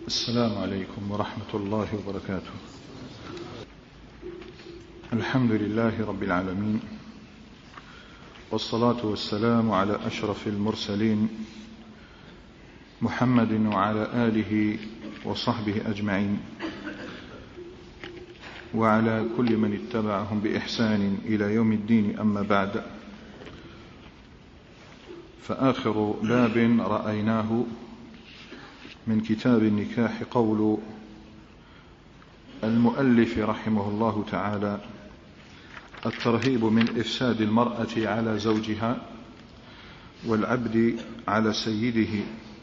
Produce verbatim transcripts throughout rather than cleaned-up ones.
السلام عليكم ورحمة الله وبركاته. الحمد لله رب العالمين، والصلاة والسلام على أشرف المرسلين محمد وعلى آله وصحبه أجمعين، وعلى كل من اتبعهم بإحسان إلى يوم الدين. أما بعد، فآخر باب رأيناه من كتاب النكاح قول المؤلف رحمه الله تعالى: الترهيب من إفساد المرأة على زوجها والعبد على سيده.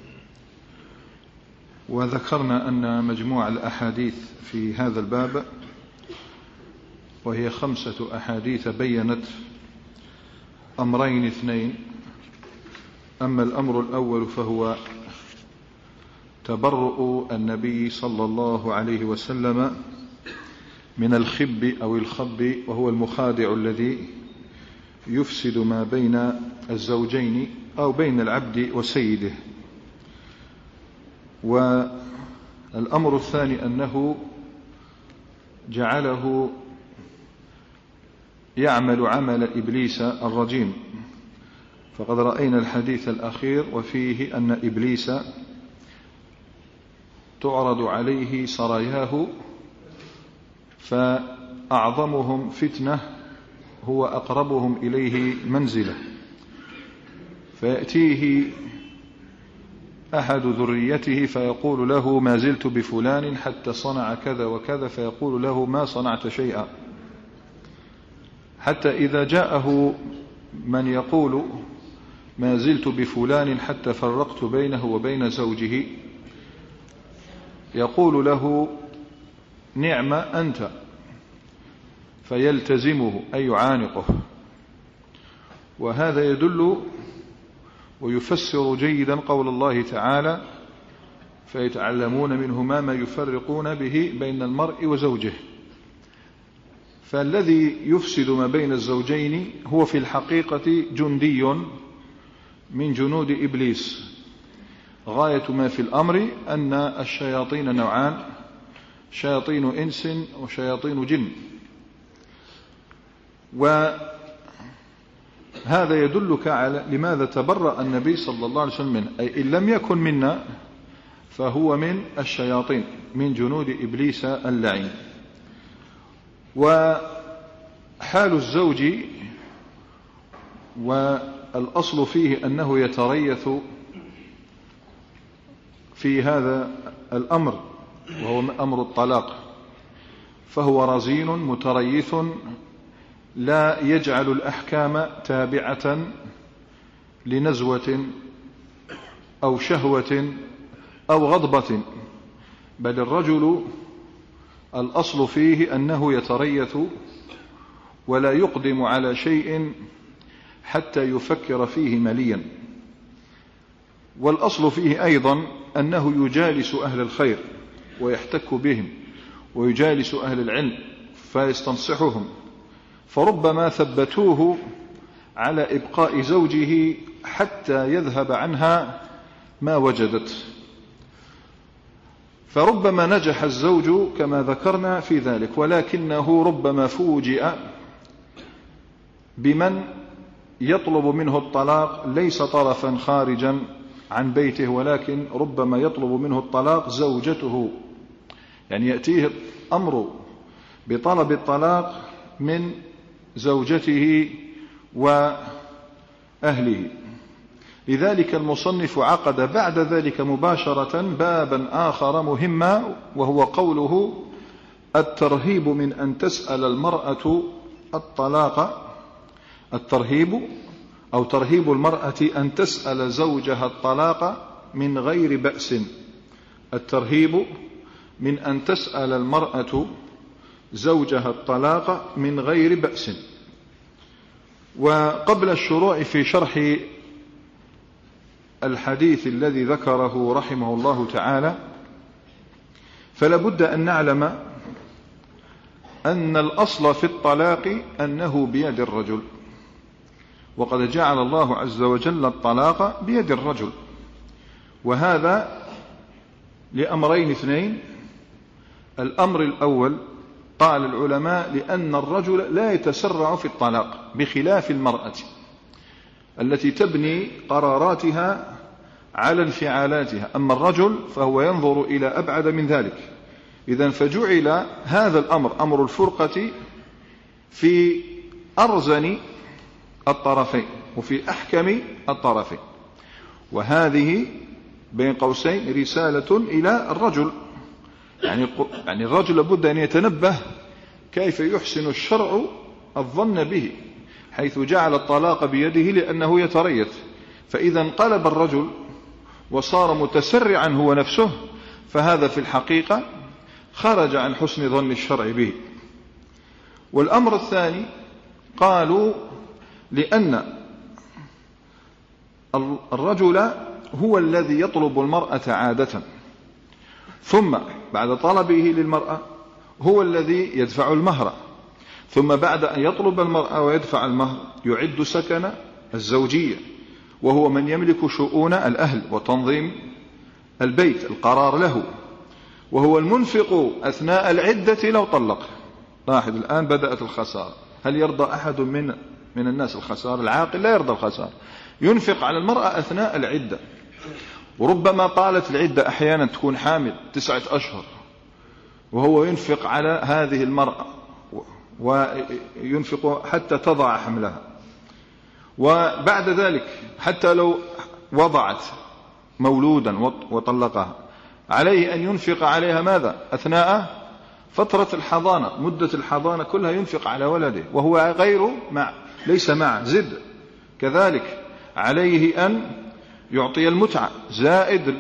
وذكرنا أن مجموع الأحاديث في هذا الباب، وهي خمسة أحاديث، بيّنت أمرين اثنين. أما الأمر الأول فهو تبرؤ النبي صلى الله عليه وسلم من الخب أو الخب، وهو المخادع الذي يفسد ما بين الزوجين أو بين العبد وسيده. والأمر الثاني أنه جعله يعمل عمل إبليس الرجيم، فقد رأينا الحديث الأخير وفيه أن إبليس تعرض عليه سراياه، فأعظمهم فتنة هو أقربهم إليه منزلة، فيأتيه أحد ذريته فيقول له: ما زلت بفلان حتى صنع كذا وكذا، فيقول له: ما صنعت شيئا. حتى إذا جاءه من يقول: ما زلت بفلان حتى فرقت بينه وبين زوجه، يقول له: نعم أنت، فيلتزمه أي يعانقه. وهذا يدل ويفسر جيدا قول الله تعالى: فيتعلمون منهما ما يفرقون به بين المرء وزوجه. فالذي يفسد ما بين الزوجين هو في الحقيقة جندي من جنود إبليس. غاية ما في الأمر أن الشياطين نوعان: شياطين إنس وشياطين جن. وهذا يدلك على لماذا تبرأ النبي صلى الله عليه وسلم منه، أي إن لم يكن منا فهو من الشياطين، من جنود إبليس اللعين. وحال الزوج والأصل فيه أنه يتريث في هذا الأمر، وهو أمر الطلاق، فهو رزين متريث لا يجعل الأحكام تابعة لنزوة أو شهوة أو غضبة، بل الرجل الأصل فيه أنه يتريث ولا يقدم على شيء حتى يفكر فيه مليا. والأصل فيه أيضا أنه يجالس أهل الخير ويحتك بهم، ويجالس أهل العلم فيستنصحهم، فربما ثبتوه على إبقاء زوجه حتى يذهب عنها ما وجدت، فربما نجح الزوج كما ذكرنا في ذلك، ولكنه ربما فوجئ بمن يطلب منه الطلاق ليس طرفا خارجا عن بيته، ولكن ربما يطلب منه الطلاق زوجته، يعني يأتيه الأمر بطلب الطلاق من زوجته وأهله. لذلك المصنف عقد بعد ذلك مباشرة بابا آخر مهما، وهو قوله: الترهيب من أن تسأل المرأة الطلاق. الترهيب أو ترهيب المرأة أن تسأل زوجها الطلاق من غير بأس. الترهيب من أن تسأل المرأة زوجها الطلاق من غير بأس. وقبل الشروع في شرح الحديث الذي ذكره رحمه الله تعالى، فلا بد أن نعلم أن الأصل في الطلاق أنه بيد الرجل، وقد جعل الله عز وجل الطلاق بيد الرجل، وهذا لأمرين اثنين. الأمر الأول قال العلماء لأن الرجل لا يتسرع في الطلاق بخلاف المرأة التي تبني قراراتها على انفعالاتها، أما الرجل فهو ينظر إلى أبعد من ذلك. إذن فجعل هذا الأمر أمر الفرقة في أرزن الطرفين وفي أحكم الطرفين، وهذه بين قوسين رسالة إلى الرجل. يعني يعني الرجل لابد أن يتنبه كيف يحسن الشرع الظن به، حيث جعل الطلاق بيده لأنه يتريث، فإذا انقلب الرجل وصار متسرعا هو نفسه، فهذا في الحقيقة خرج عن حسن ظن الشرع به. والأمر الثاني قالوا لأن الرجل هو الذي يطلب المرأة عادة، ثم بعد طلبه للمرأة هو الذي يدفع المهر، ثم بعد أن يطلب المرأة ويدفع المهر يعد سكن الزوجية، وهو من يملك شؤون الأهل وتنظيم البيت، القرار له، وهو المنفق أثناء العدة لو طلق. لاحظ الآن بدأت الخسارة. هل يرضى أحد من من الناس الخسارة؟ العاقل لا يرضى الخسارة. ينفق على المرأة أثناء العدة، وربما طالت العدة أحيانا تكون حامل تسعة أشهر، وهو ينفق على هذه المرأة وينفق حتى تضع حملها، وبعد ذلك حتى لو وضعت مولودا وطلقها عليه أن ينفق عليها ماذا؟ أثناء فترة الحضانة، مدة الحضانة كلها ينفق على ولده وهو غير مع ليس مع زد. كذلك عليه أن يعطي المتعة زائد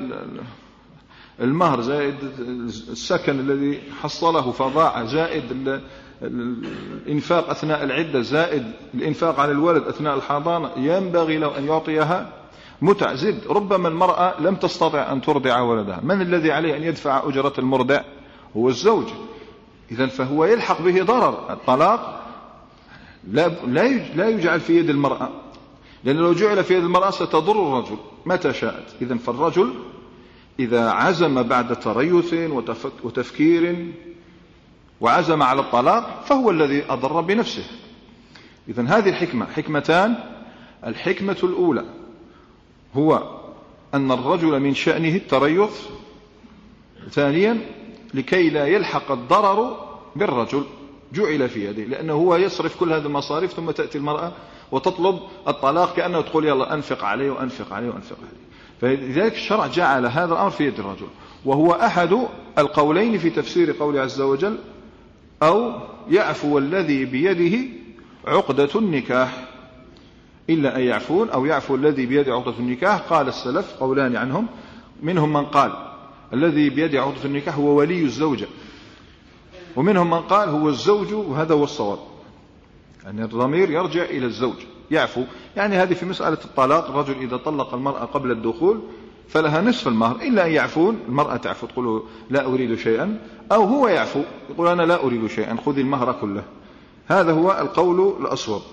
المهر، زائد السكن الذي حصله فضاع، زائد الإنفاق أثناء العدة، زائد الإنفاق على الولد أثناء الحضانة. ينبغي له أن يعطيها متع زد. ربما المرأة لم تستطع أن ترضع ولدها، من الذي عليه أن يدفع أجرة المرضع؟ هو الزوج. إذن فهو يلحق به ضرر. الطلاق لا لا يجعل في يد المرأة، لأن لو جعل في يد المرأة ستضر الرجل متى شاءت. إذن فالرجل إذا عزم بعد تريث وتفكير وعزم على الطلاق فهو الذي أضر بنفسه. إذن هذه الحكمة حكمتان. الحكمة الأولى هو أن الرجل من شأنه التريث، ثانيا لكي لا يلحق الضرر بالرجل جعل في يده، لأنه هو يصرف كل هذه المصاريف، ثم تأتي المرأة وتطلب الطلاق كأنه تقول يلا أنفق عليه وأنفق عليه وأنفق عليه. فلذلك الشرع جعل هذا الأمر في يد الرجل، وهو أحد القولين في تفسير قوله عز وجل أو يعفو الذي بيده عقدة النكاح، إلا أن يعفون أو يعفو الذي بيده عقدة النكاح. قال السلف قولان عنهم، منهم من قال الذي بيده عقدة النكاح هو ولي الزوجة، ومنهم من قال هو الزوج، وهذا هو الصواب، يعني الضمير يرجع إلى الزوج يعفو. يعني هذه في مسألة الطلاق، الرجل إذا طلق المرأة قبل الدخول فلها نصف المهر، إلا أن يعفون. المرأة تعفو تقول لا أريد شيئا، أو هو يعفو يقول أنا لا أريد شيئا خذي المهر كله. هذا هو القول الأصوب.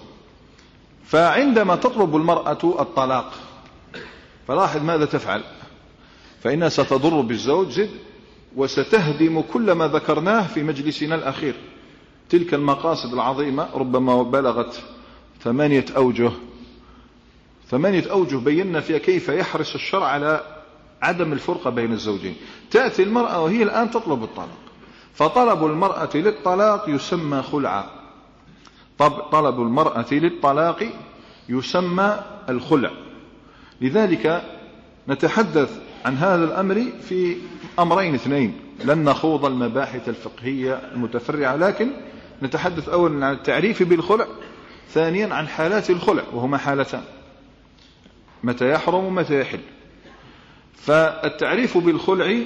فعندما تطلب المرأة الطلاق فلاحظ ماذا تفعل، فإنها ستضر بالزوج زد، وستهدم كل ما ذكرناه في مجلسنا الأخير. تلك المقاصد العظيمة ربما بلغت ثمانية أوجه ثمانية أوجه بينا فيها كيف يحرص الشرع على عدم الفرقة بين الزوجين. تأتي المرأة وهي الآن تطلب الطلاق، فطلب المرأة للطلاق يسمى خلعا. طلب المرأة للطلاق يسمى الخلع. لذلك نتحدث عن هذا الأمر في أمرين اثنين، لن نخوض المباحث الفقهية المتفرعة، لكن نتحدث أولا عن التعريف بالخلع، ثانيا عن حالات الخلع، وهما حالتان، متى يحرم ومتى يحل. فالتعريف بالخلع،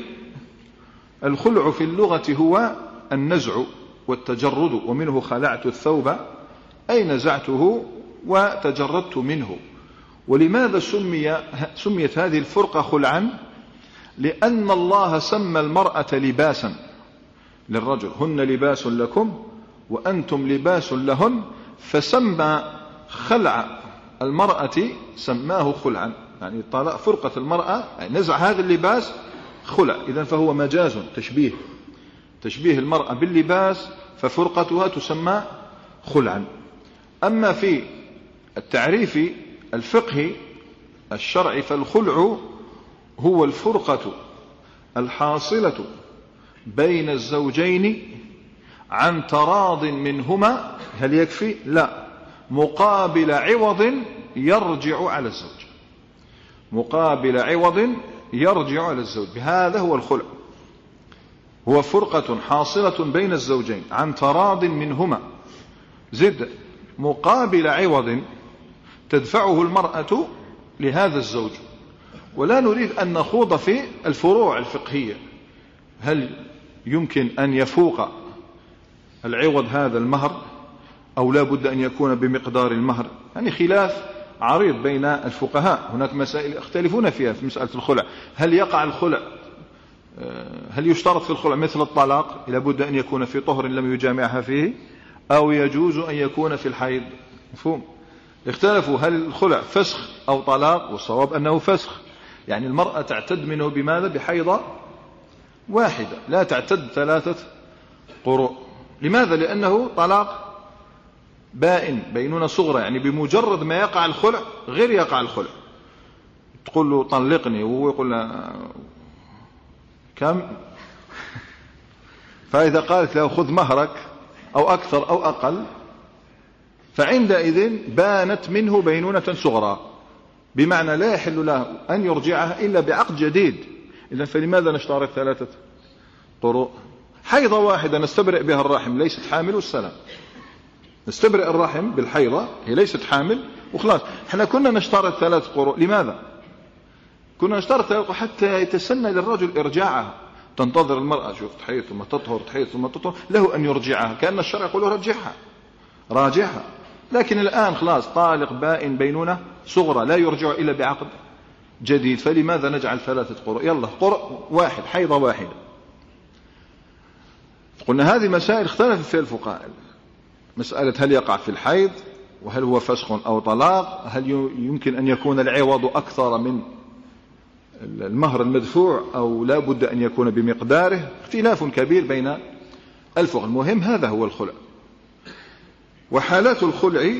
الخلع في اللغة هو النزع والتجرد، ومنه خلعت الثوب أي نزعته وتجردت منه. ولماذا سمي سميت هذه الفرقة خلعا؟ لأن الله سمى المرأة لباسا للرجل، هن لباس لكم وأنتم لباس لهن، فسمى خلع المرأة سماه خلعا، يعني فرقة المرأة، يعني نزع هذا اللباس خلع. إذن فهو مجاز تشبيه تشبيه المرأة باللباس، ففرقتها تسمى خلعا. أما في التعريف الفقهي الشرعي فالخلع هو الفرقة الحاصلة بين الزوجين عن تراض منهما. هل يكفي؟ لا، مقابل عوض يرجع على الزوج، مقابل عوض يرجع على الزوج. هذا هو الخلع، هو فرقة حاصلة بين الزوجين عن تراض منهما، زد مقابل عوض تدفعه المرأة لهذا الزوج. ولا نريد أن نخوض في الفروع الفقهية، هل يمكن أن يفوق العوض هذا المهر أو لا بد أن يكون بمقدار المهر؟ يعني خلاف عريض بين الفقهاء. هناك مسائل يختلفون فيها في مسألة الخلع. هل يقع الخلع، هل يشترط في الخلع مثل الطلاق لا بد أن يكون في طهر لم يجامعها فيه، أو يجوز أن يكون في الحيض؟ مفهوم. اختلفوا هل الخلع فسخ أو طلاق، والصواب أنه فسخ. يعني المرأة تعتد منه بماذا؟ بحيضة واحدة، لا تعتد ثلاثة قروء. لماذا؟ لأنه طلاق بائن، بينونة صغرى، يعني بمجرد ما يقع الخلع غير يقع الخلع. تقول له طلقني وهو يقول له كم؟ فإذا قالت له خذ مهرك أو أكثر أو أقل، فعندئذ بانت منه بينونة صغرى، بمعنى لا يحل له أن يرجعها إلا بعقد جديد. إذن فلماذا نشترط ثلاثة قروء؟ حيضة واحدة نستبرئ بها الرحم، ليست حامل والسلام. نستبرئ الرحم بالحيضة، هي ليست حامل وخلاص. احنا كنا نشترط ثلاث قروء، لماذا؟ كنا نشترط ثلاث قروء حتى يتسنى للرجل إرجاعها. تنتظر المرأة، شوف تحيض ثم تطهر، تحيض ثم تطهر، له أن يرجعها، كأن الشرع يقول رجعها راجعها. لكن الآن خلاص طالق بائن بينونة صغرى، لا يرجع إلا بعقد جديد، فلماذا نجعل ثلاثة قروء؟ يلا قرء واحد، حيضة واحدة. قلنا هذه مسائل اختلف فيها الفقهاء. مسألة هل يقع في الحيض، وهل هو فسخ أو طلاق، هل يمكن أن يكون العوض أكثر من المهر المدفوع أو لا بد أن يكون بمقداره. اختلاف كبير بين الفقهاء. المهم هذا هو الخلع. وحالات الخلع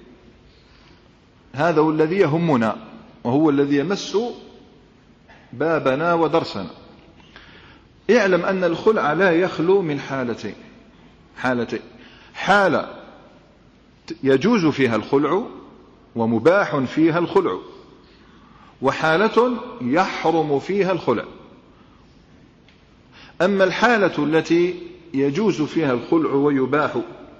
هذا هو الذي يهمنا، وهو الذي يمس بابنا ودرسنا. اعلم أن الخلع لا يخلو من حالتين حالتين حالة يجوز فيها الخلع ومباح فيها الخلع، وحالة يحرم فيها الخلع. أما الحالة التي يجوز فيها الخلع ويباح،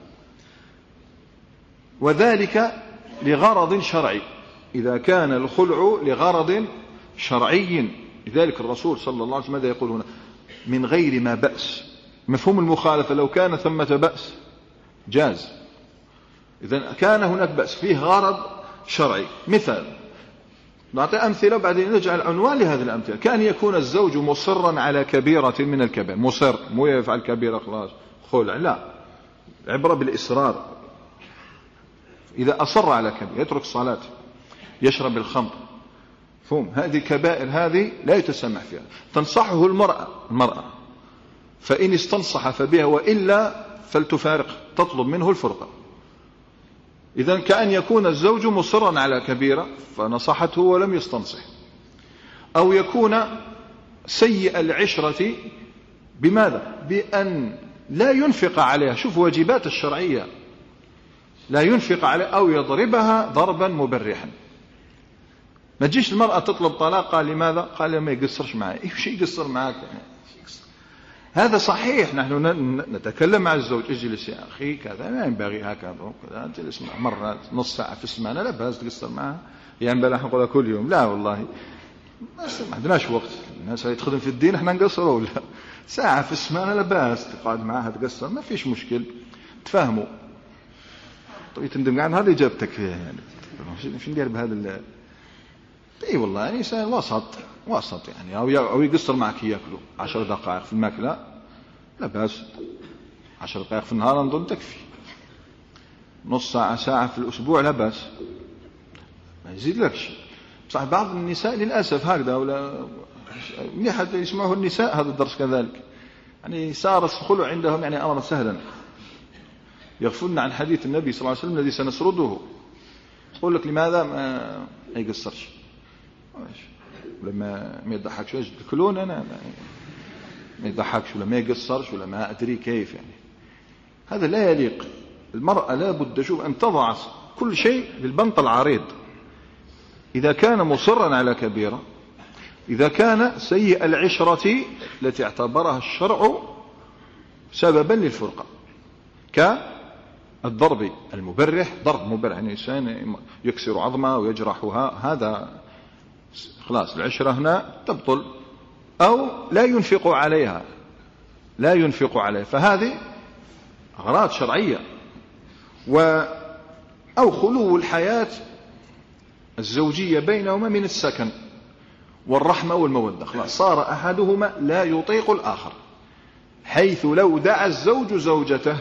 وذلك لغرض شرعي، إذا كان الخلع لغرض شرعي. لذلك الرسول صلى الله عليه وسلم ماذا يقول هنا؟ من غير ما بأس. مفهوم المخالفة، لو كان ثمة بأس جاز. إذن كان هناك بأس فيه غرض شرعي. مثال، نعطي أمثلة بعدين نجعل عنوان لهذه الأمثلة. كان يكون الزوج مصرا على كبيرة من الكبائر، مصر مو يفعل كبيرة خلاص خلع، لا، عبرة بالإصرار. إذا أصر على كبيرة، يترك الصلاة، يشرب الخمر، فهم هذه كبائر، هذه لا يتسمح فيها. تنصحه المرأة المرأة فإن استنصح فبها، وإلا فلتفارق، تطلب منه الفرقة. إذن كأن يكون الزوج مصرا على كبيرة فنصحته ولم يستنصح، أو يكون سيء العشرة بماذا؟ بأن لا ينفق عليها. شوف واجبات الشرعية، لا ينفق عليها أو يضربها ضربا مبرحا. ما تجيش المرأة تطلب طلاق، قال لماذا؟ قال ما يقصرش معي. إيه شيء يقصر معك يعني؟ هذا صحيح، نحن نتكلم مع الزوج، اجلس يا أخي كذا، ما ينبغي هكذا وكذا، جلس مرات نص ساعة في السمانة، لا بأس تقصر معها. يعني بلا نقولها كل يوم، لا والله ما عندناش وقت. الناس اللي تخدم في الدين احنا نقصروا، ولا ساعة في السمانة لا بأس تقعد معها تقصر، ما فيش مشكل، تفهموا. طيب تندم عن هذا إجابتك فيها، يعني شو ندير بهذا ال... اي والله يعني إنسان وسط وسط يعني، أو أو يقصر معك ياكلوا عشر دقائق في الماكلة لا بأس، عشر دقائق في النهار نظن تكفي، نص ساعة ساعة في الأسبوع لا بأس، ما يزيد لك شيء. صح بعض النساء للأسف هكذا، ولا مليح حتى يسمعه النساء هذا الدرس كذلك. يعني صار الخلع عندهم يعني أمرا سهلا، يغفلن عن حديث النبي صلى الله عليه وسلم الذي سنسرده. يقول لك لماذا ما يقصرش ولما ما يضحكش يقولون أنا ما يضحكش ولا ما يقصرش ولا ما أدري كيف. يعني هذا لا يليق. المرأة لا بد شوف أن تضع كل شيء بالبنط العريض. إذا كان مصرا على كبيرة، إذا كان سيء العشرة التي اعتبرها الشرع سببا للفرقة كالضرب المبرح، ضرب مبرح يعني إنسان يكسر عظمه ويجرحها، هذا خلاص العشرة هنا تبطل. أو لا ينفق عليها، لا ينفق عليها، فهذه أغراض شرعية. و أو خلو الحياة الزوجية بينهما من السكن والرحمة والمودة، خلاص صار أحدهما لا يطيق الآخر، حيث لو دعا الزوج زوجته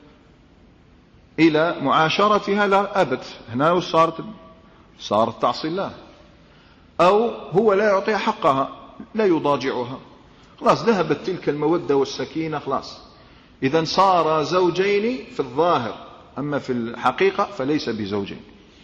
إلى معاشرتها لا أبت، هنا صارت صارت تعصي الله. أو هو لا يعطيها حقها، لا يضاجعها، خلاص ذهبت تلك المودة والسكينة خلاص. إذن صار زوجين في الظاهر، أما في الحقيقة فليس بزوجين.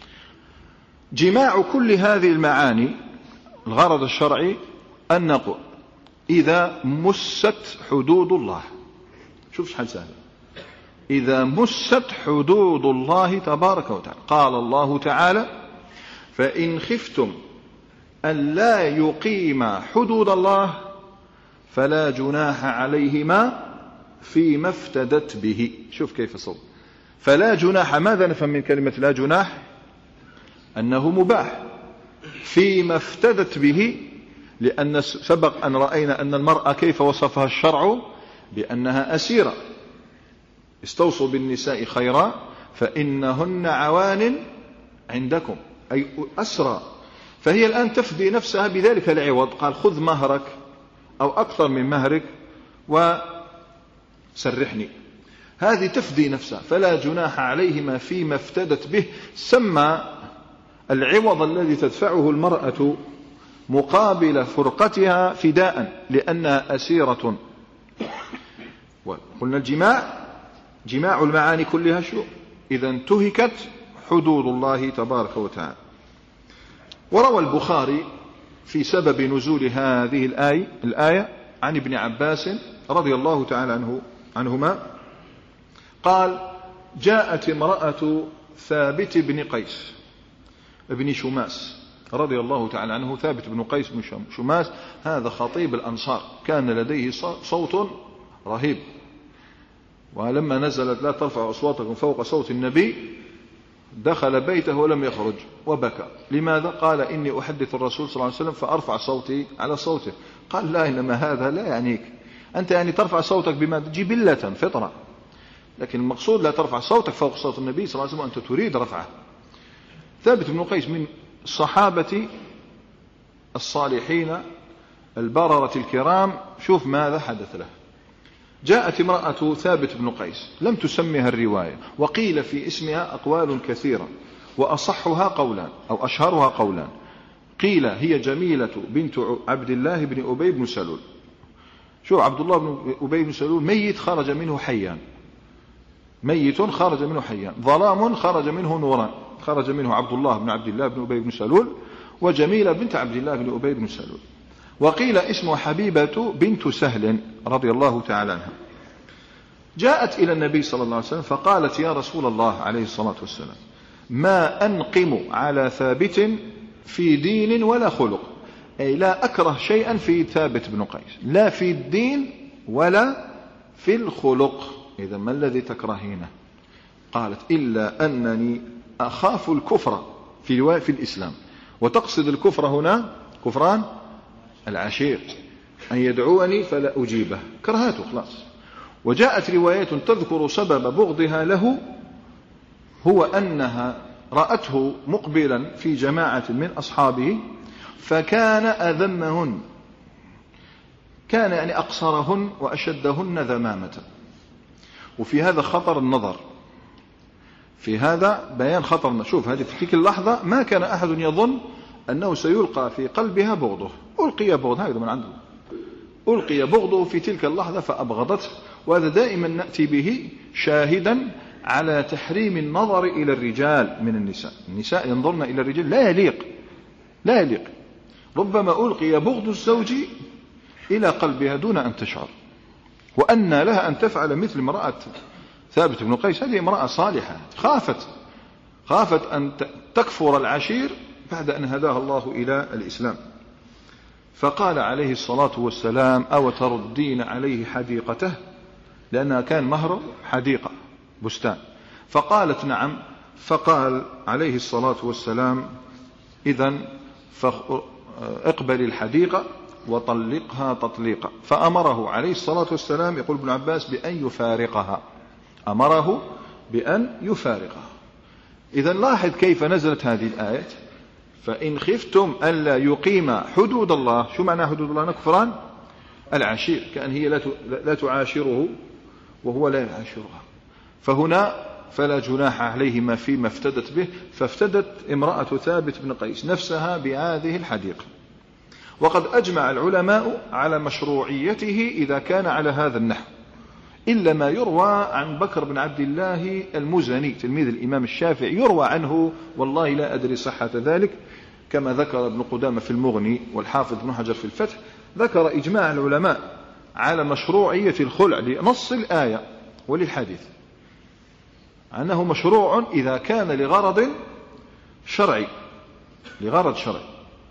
جماع كل هذه المعاني الغرض الشرعي أن نقول إذا مست حدود الله، شوف شحال سهل، إذا مست حدود الله تبارك وتعالى. قال الله تعالى: فإن خفتم أن لا يقيم حدود الله فلا جناح عليهما فيما افتدت به. شوف كيف صوب فلا جناح. ماذا نفهم من كلمة لا جناح؟ أنه مباح فيما افتدت به، لأن سبق أن رأينا أن المرأة كيف وصفها الشرع بأنها أسيرة. استوصوا بالنساء خيرا فإنهن عوان عندكم، أي أسرى. فهي الآن تفدي نفسها بذلك العوض، قال: خذ مهرك أو أكثر من مهرك وسرحني. هذه تفدي نفسها، فلا جناح عليهما فيما افتدت به. سمى العوض الذي تدفعه المرأة مقابل فرقتها فداء، لأنها أسيرة. وقلنا الجماع جماع المعاني كلها شو؟ إذا انتهكت حدود الله تبارك وتعالى. وروى البخاري في سبب نزول هذه الآية, الآية عن ابن عباس رضي الله تعالى عنه عنهما قال: جاءت امرأة ثابت بن قيس ابن شماس رضي الله تعالى عنه. ثابت بن قيس بن شماس هذا خطيب الأنصار، كان لديه صوت رهيب، ولما نزلت لا ترفع أصواتكم فوق صوت النبي دخل بيته ولم يخرج وبكى. لماذا؟ قال: إني أحدث الرسول صلى الله عليه وسلم فأرفع صوتي على صوته. قال: لا، إنما هذا لا يعنيك، أنت يعني ترفع صوتك بما جبلة فطرة، لكن المقصود لا ترفع صوتك فوق صوت النبي صلى الله عليه وسلم، أنت تريد رفعه. ثابت بن قيس من الصحابة الصالحين البررة الكرام. شوف ماذا حدث له. جاءت امرأة ثابت بن قيس لم تسمها الرواية، وقيل في اسمها أقوال كثيرة، وأصحها قولان أو أشهرها قولان. قيل هي جميلة بنت عبد الله بن أبي بن سلول. شو عبد الله بن أبي بن سلول ميت خرج منه حيان، ميت خرج منه حيان، ظلام خرج منه نوران. خرج منه عبد الله بن عبد الله بن أبي بن سلول وجميلة بنت عبد الله بن أبي بن سلول. وقيل اسمها حبيبة بنت سهل رضي الله تعالى عنها. جاءت إلى النبي صلى الله عليه وسلم فقالت: يا رسول الله عليه الصلاة والسلام، ما أنقم على ثابت في دين ولا خلق، أي لا أكره شيئا في ثابت بن قيس، لا في الدين ولا في الخلق. إذا ما الذي تكرهينه؟ قالت: إلا أنني أخاف الكفر في في الإسلام. وتقصد الكفر هنا كفران العشير، أن يدعوني فلا أجيبه، كرهاته خلاص. وجاءت روايات تذكر سبب بغضها له هو أنها رأته مقبلا في جماعة من أصحابه فكان أذمهن، كان يعني أقصرهن وأشدهن ذمامة. وفي هذا خطر النظر، في هذا بيان خطر. شوف هذه في تلك اللحظة ما كان أحد يظن أنه سيلقى في قلبها بغضه. ألقي بغض، هذا من عنده، ألقي بغضه في تلك اللحظة فأبغضته. وهذا دائما نأتي به شاهدا على تحريم النظر إلى الرجال من النساء. النساء ينظرن إلى الرجال لا يليق، لا يليق. ربما ألقي بغض الزوج إلى قلبها دون أن تشعر، وأن لها أن تفعل مثل امرأة ثابت بن قيس. هذه امرأة صالحة، خافت خافت أن تكفر العشير بعد أن هداها الله إلى الإسلام. فقال عليه الصلاة والسلام: أو تردين عليه حديقته، لأنها كان مهر حديقة بستان. فقالت: نعم. فقال عليه الصلاة والسلام: إذن فاقبل الحديقة وطلقها تطليقا. فأمره عليه الصلاة والسلام، يقول ابن عباس، بأن يفارقها، أمره بأن يفارقها. إذن لاحظ كيف نزلت هذه الآية: فإن خفتم ألا يقيم حدود الله. شو معنى حدود الله؟ نكفران العشير، كأن هي لا تعاشره وهو لا يعاشرها. فهنا فلا جناح عليهما فيما افتدت به. فافتدت امرأة ثابت بن قيس نفسها بهذه الحديقة. وقد أجمع العلماء على مشروعيته إذا كان على هذا النحو، إلا ما يروى عن بكر بن عبد الله المزني تلميذ الإمام الشافعي، يروى عنه، والله لا أدري صحة ذلك، كما ذكر ابن قدامة في المغني والحافظ ابن حجر في الفتح، ذكر إجماع العلماء على مشروعية الخلع لنص الآية وللحديث، أنه مشروع إذا كان لغرض شرعي، لغرض شرعي.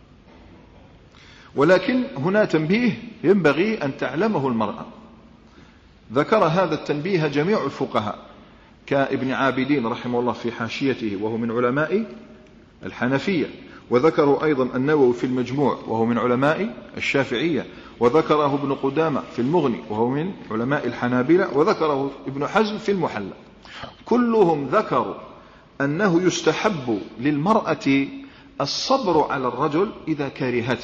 ولكن هنا تنبيه ينبغي أن تعلمه المرأة. ذكر هذا التنبيه جميع الفقهاء كابن عابدين رحمه الله في حاشيته وهو من علماء الحنفية، وذكروا أيضا النووي في المجموع وهو من علماء الشافعية، وذكره ابن قدامة في المغني وهو من علماء الحنابلة، وذكره ابن حزم في المحلى. كلهم ذكروا أنه يستحب للمرأة الصبر على الرجل إذا كرهته،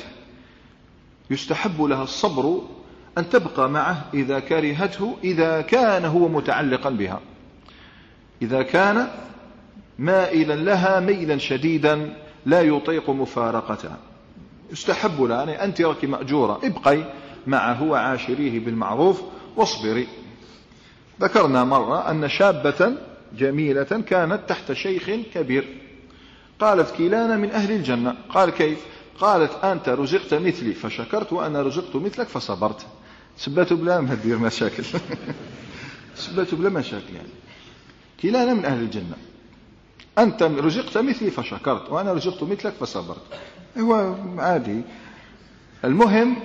يستحب لها الصبر أن تبقى معه إذا كرهته، إذا كان هو متعلقا بها، إذا كان مائلا لها ميلا شديدا لا يطيق مفارقتها، يستحب لها. يعني أنت لك مأجورة، ابقي معه وعاشريه بالمعروف واصبري. ذكرنا مرة أن شابة جميلة كانت تحت شيخ كبير، قالت: كلانا من أهل الجنة. قال: كيف؟ قالت: أنت رزقت مثلي فشكرت، وأنا رزقت مثلك فصبرت. سبته بلا ما تدير مشاكل سبته بلا مشاكل، يعني كلانا من أهل الجنة، أنت رزقت مثلي فشكرت، وأنا رزقت مثلك فصبرت. هو عادي. المهم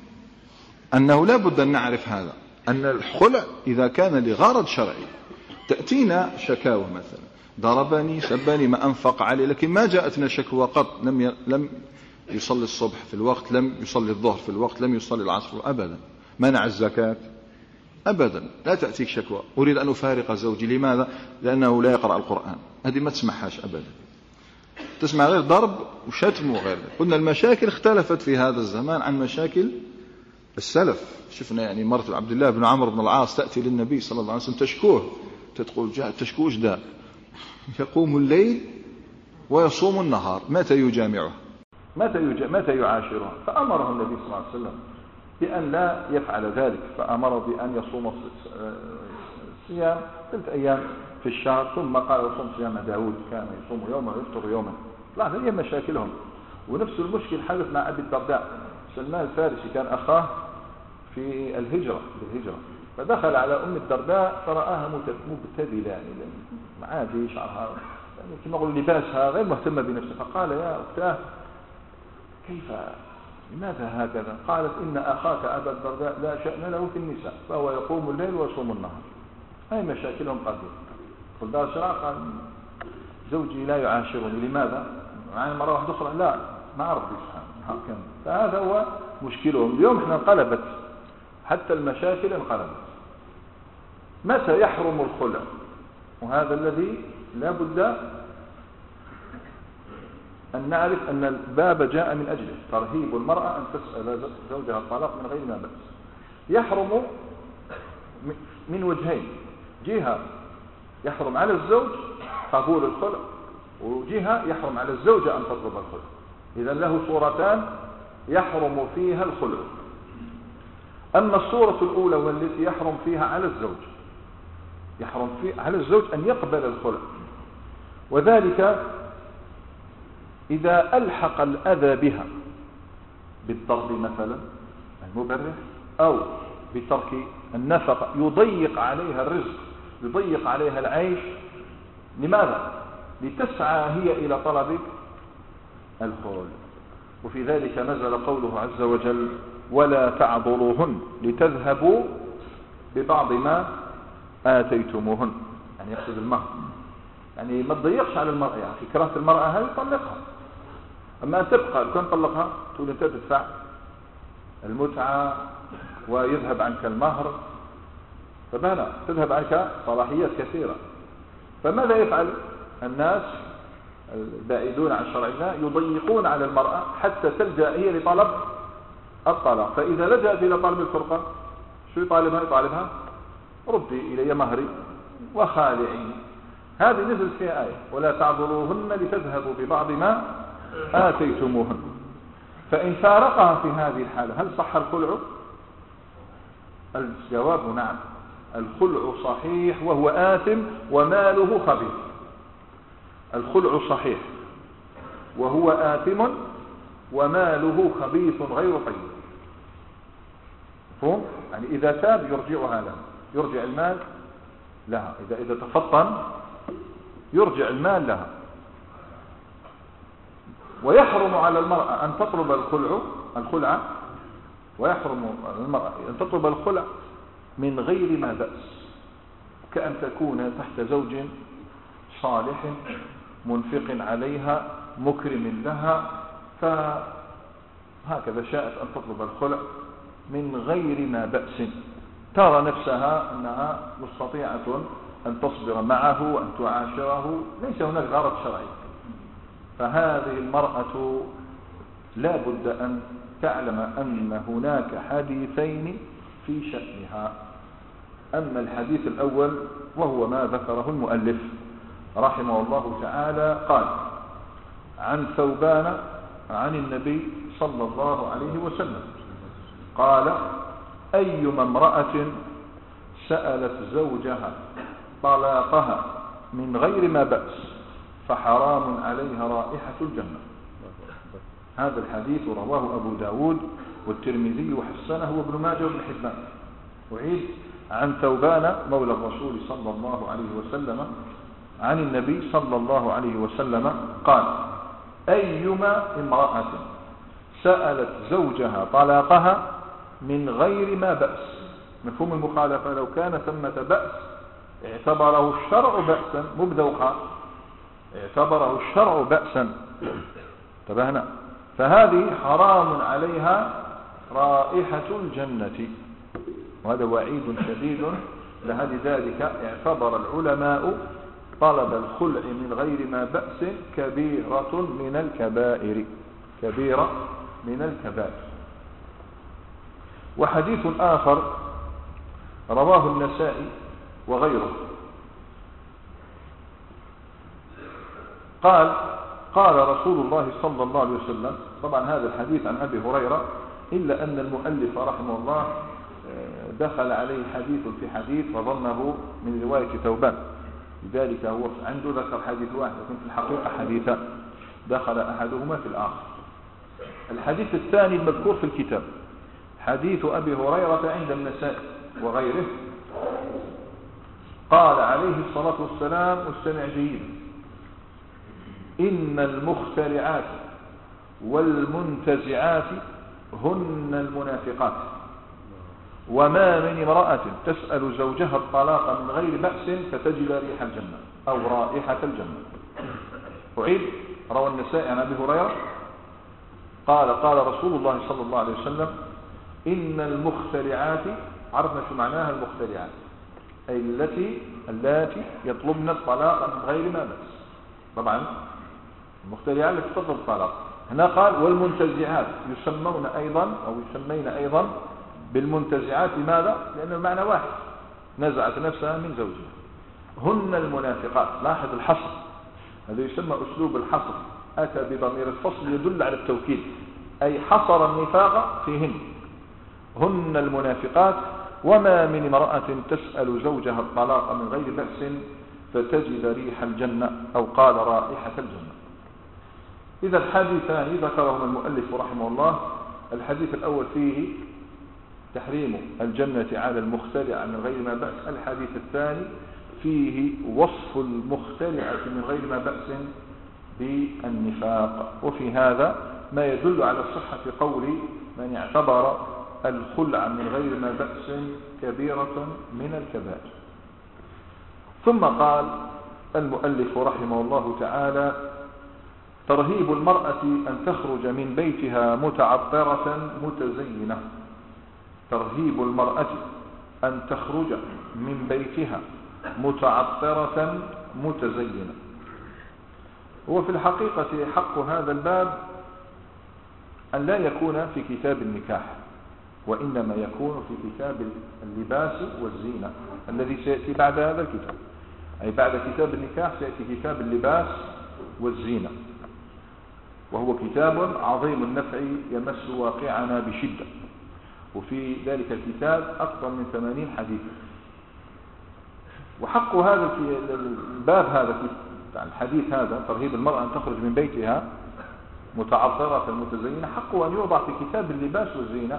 أنه لا بد أن نعرف هذا، أن الخلع إذا كان لغرض شرعي. تأتينا شكاوى مثلا: ضربني، سبني، ما أنفق عليه، لكن ما جاءتنا شكوى قط. لم لم يصلي الصبح في الوقت، لم يصلي الظهر في الوقت، لم يصلي العصر أبدا، منع الزكاة أبدا. لا تأتيك شكوى: أريد أن أفارق زوجي، لماذا؟ لأنه لا يقرأ القرآن. هذه ما تسمعهاش أبدا، تسمع غير ضرب وشتم وغير. قلنا المشاكل اختلفت في هذا الزمان عن مشاكل السلف. شفنا يعني مرة عبد الله بن عمرو بن العاص تأتي للنبي صلى الله عليه وسلم تشكوه، تقول: تشكوش ده يقوم الليل ويصوم النهار، متى يجامعه؟ متى يجا... متى يعاشره؟ فأمره النبي صلى الله عليه وسلم بأن لا يفعل ذلك، فأمره بأن يصوم صيام ثلاث أيام في الشهر، ثم قال: يصوم صيام داود، كان يصوم يوما ويفطر يوما. لا، هذه مشاكلهم. ونفس المشكل حدث مع أبي الدرداء. سلمان الفارسي كان أخاه في الهجرة بالهجرة، فدخل على أم الدرداء فرآها مبتذلة، يعني عادي شعرها، يعني كما نقول لباسها غير مهتمة بنفسها. فقال: يا أختاه، كيف، لماذا هكذا؟ قالت: إن أخاك أبا الدرداء لا شأن له في النساء، فهو يقوم الليل ويصوم النهار. هاي مشاكلهم قديمة. قل: دار شراء. قال: زوجي لا يعاشرني، لماذا؟ معي مرة واحدة أخرى، لا ما أعرف هكذا. فهذا هو مشكلهم. اليوم احنا انقلبت، حتى المشاكل انقلبت. متى يحرم الخلع؟ وهذا الذي لا بد أن نعرف أن الباب جاء من أجله ترهيب المرأة أن تسأل زوجها الطلاق من غير ما بأس. يحرم من وجهين: جهة يحرم على الزوج قبول الخلع، وجهة يحرم على الزوجة أن تطلب الخلع. إذا له صورتان يحرم فيها الخلع. أما الصورة الأولى والتي يحرم فيها على الزوج، يحرم فيه على الزوج أن يقبل الخلع، وذلك إذا ألحق الأذى بها بالضرب مثلا المبرح، أو بترك النفقة يضيق عليها الرزق، يضيق عليها العيش. لماذا؟ لتسعى هي إلى طلب الخلع. وفي ذلك نزل قوله عز وجل: ولا تعضلوهن لتذهبوا ببعض ما آتيتموهن، يعني يقصد المهر، يعني ما تضيقش على المرأة. يعني في كراهة المرأة هل طلقها، أما أن تبقى كن طلقها تقول أنت تدفع المتعة ويذهب عنك المهر، فبهنا تذهب عنك صلاحيات كثيرة. فماذا يفعل الناس البعيدون عن شرع الله؟ يضيقون على المرأة حتى تلجأ هي لطلب الطلاق. فإذا لجأت إلى طلب الفرقة شو يطالبها؟ يطالبها ردي إلي مهري وخالعيني. هذه نزل فيها آية: ولا تعضلوهن لتذهبوا ببعض ما آتيتموهن. فإن فارقها في هذه الحالة هل صح الخلع؟ الجواب نعم، الخلع صحيح وهو آثم وماله خبيث. الخلع صحيح وهو آثم وماله خبيث غير طيب. مفهوم؟ يعني إذا تاب يرجعها لها، يرجع المال لها. إذا إذا تفطن يرجع المال لها. ويحرم على المرأة أن تطلب الخلع الخلع ويحرم على المرأة أن تطلب الخلع من غير ما بأس، كأن تكون تحت زوج صالح منفق عليها مكرم لها، فهكذا شاءت أن تطلب الخلع من غير ما بأس، ترى نفسها أنها مستطيعة أن تصبر معه وأن تعاشره، ليس هناك غرض شرعي. فهذه المرأة لا بد أن تعلم أن هناك حديثين في شأنها. أما الحديث الأول وهو ما ذكره المؤلف رحمه الله تعالى، قال: عن ثوبان عن النبي صلى الله عليه وسلم قال: أيما امرأة سألت زوجها طلاقها من غير ما بأس فحرام عليها رائحة الجنة. هذا الحديث رواه أبو داود والترمذي وحسنه وابن ماجه وابن حبان. وعيد: عن ثوبان مولى الرسول صلى الله عليه وسلم عن النبي صلى الله عليه وسلم قال: أيما امرأة سألت زوجها طلاقها من غير ما بأس. مفهوم المخالفة: لو كان ثمة بأس اعتبره الشرع بأسا مبذوقا، اعتبره الشرع بأسا. انتبهنا؟ فهذه حرام عليها رائحة الجنة، وهذا وعيد شديد. لذلك اعتبر العلماء طلب الخلع من غير ما بأس كبيرة من الكبائر، كبيرة من الكبائر. وحديث آخر رواه النسائي وغيره قال: قال رسول الله صلى الله عليه وسلم. طبعا هذا الحديث عن أبي هريرة، إلا أن المؤلف رحمه الله دخل عليه حديث في حديث فظنه من رواية ثوبان، لذلك هو عنده ذكر حديث واحد لكن في الحقيقة حديثان، دخل أحدهما في الآخر. الحديث الثاني المذكور في الكتاب حديث أبي هريرة عند النسائي وغيره، قال عليه الصلاة والسلام: واستمع جيدا: إن المخترعات والمنتزعات هن المنافقات، وما من امرأة تسأل زوجها الطلاق من غير بأس فتجد ريح الجنة أو رائحة الجنة. أعيد: روى النسائي عن أبي هريرة قال: قال رسول الله صلى الله عليه وسلم: إن المخترعات، عرفنا شو معناها المخترعات، أي التي التي يطلبن الطلاق من غير ما بأس. طبعا المخترعات التي تطلب الطلاق، هنا قال والمنتزعات، يسمون أيضا أو يسمين أيضا بالمنتزعات. لماذا؟ لأن المعنى واحد، نزعت نفسها من زوجها. هن المنافقات. لاحظ الحصر، هذا يسمى أسلوب الحصر، أتى بضمير الفصل يدل على التوكيد، أي حصر النفاق فيهن، هن المنافقات. وما من امرأة تسأل زوجها الطلاق من غير بأس فتجد ريح الجنة، أو قال رائحة الجنة. إذا الحديثان ذكرهما المؤلف رحمه الله. الحديث الأول فيه تحريم الجنة على المخترع من غير ما بأس. الحديث الثاني فيه وصف المخترعة من غير ما بأس بالنفاق. وفي هذا ما يدل على صحة قول من اعتبر الخلع من غير ما بأس كبيرة من الكبائر. ثم قال المؤلف رحمه الله تعالى: ترهيب المرأة أن تخرج من بيتها متعطرة متزينة. ترهيب المرأة أن تخرج من بيتها متعطرة متزينة. وفي الحقيقة حق هذا الباب أن لا يكون في كتاب النكاح، وإنما يكون في كتاب اللباس والزينة الذي سيأتي بعد هذا الكتاب. أي بعد كتاب النكاح سيأتي كتاب اللباس والزينة، وهو كتاب عظيم النفع يمس واقعنا بشدة. وفي ذلك الكتاب أكثر من ثمانين حديثا. وحق هذا الباب هذا الحديث هذا ترهيب المرأة أن تخرج من بيتها متعطرة متزينة، حقه أن يوضع في كتاب اللباس والزينة.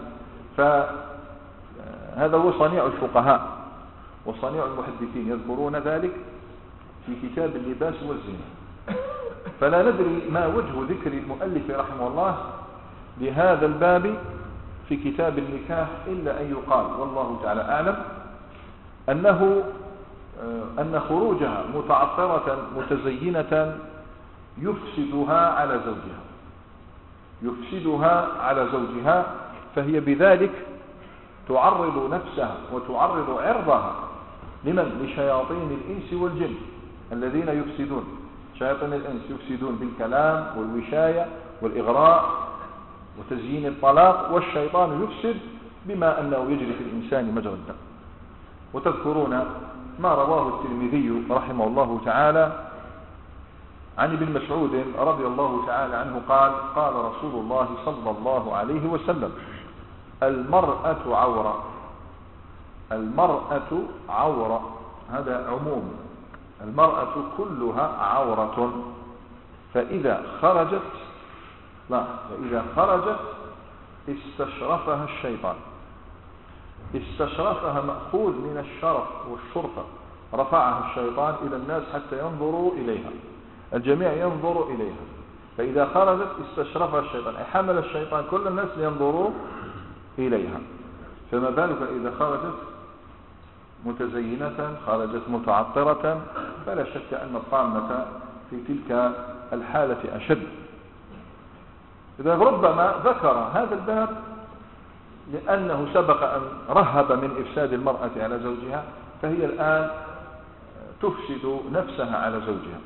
فهذا هو صنيع الفقهاء وصنيع المحدثين، يذكرون ذلك في كتاب اللباس والزينة. فلا ندري ما وجه ذكر المؤلف رحمه الله لهذا الباب في كتاب النكاح، إلا أن يقال والله تعالى أعلم أنه أن خروجها متعطرة متزينة يفسدها على زوجها يفسدها على زوجها فهي بذلك تعرض نفسها وتعرض عرضها لمن؟ لشياطين الإنس والجن الذين يفسدون. شياطين الإنس يفسدون بالكلام والوشاية والإغراء وتزيين الطلاق، والشيطان يفسد بما أنه يجري في الإنسان مجرى الدم. وتذكرون ما رواه الترمذي رحمه الله تعالى عن ابن مسعود رضي الله تعالى عنه قال: قال رسول الله صلى الله عليه وسلم: المرأة عورة. المرأة عورة، هذا عموم، المرأة كلها عورة، فإذا خرجت لا فإذا خرجت استشرفها الشيطان. استشرفها مأخوذ من الشرف والشرطة، رفعها الشيطان إلى الناس حتى ينظروا إليها، الجميع ينظر إليها. فإذا خرجت استشرفها الشيطان، أي حمل الشيطان كل الناس لينظروا إليها. فما بالك إذا خرجت متزينة، خرجت متعطرة، فلا شك أن الطامة في تلك الحالة أشد. إذا ربما ذكر هذا الباب لأنه سبق أن رهب من إفساد المرأة على زوجها، فهي الآن تفسد نفسها على زوجها.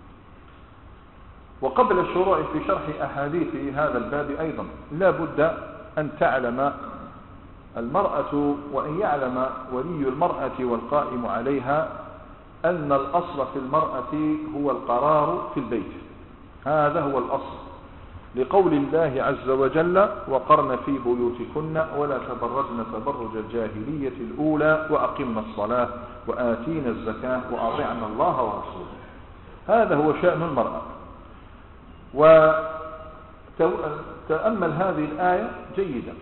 وقبل الشروع في شرح أحاديث هذا الباب أيضا لا بد أن تعلم المرأة وأن يعلم ولي المرأة والقائم عليها أن الأصل في المرأة هو القرار في البيت. هذا هو الأصل، لقول الله عز وجل: وقرن في بيوتكن ولا تبرجن تبرج الجاهلية الأولى وأقمنا الصلاة وآتينا الزكاة وأطعنا الله ورسوله. هذا هو شأن المرأة. وتأمل هذه الآية جيدا: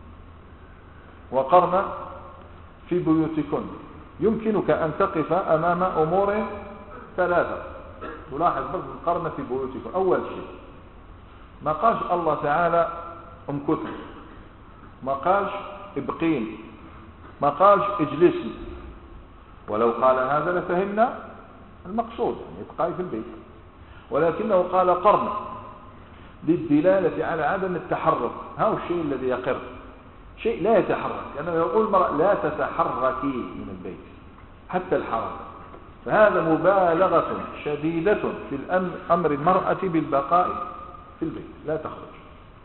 وقرن في بيوتكن. يمكنك أن تقف أمام أمور ثلاثة تلاحظ بس القرن في بيوتكن. أول شيء ما قالش الله تعالى امكثي، ما قالش ابقين، ما قالش اجلسي. ولو قال هذا لفهمنا المقصود، يعني ابقاي في البيت، ولكنه قال قرن للدلالة على عدم التحرك. هذا الشيء الذي يقر، شيء لا يتحرك، لأنه يقول المرأة لا تتحركي من البيت حتى الحركة. فهذا مبالغة شديدة في أمر المرأة بالبقاء في البيت، لا تخرج.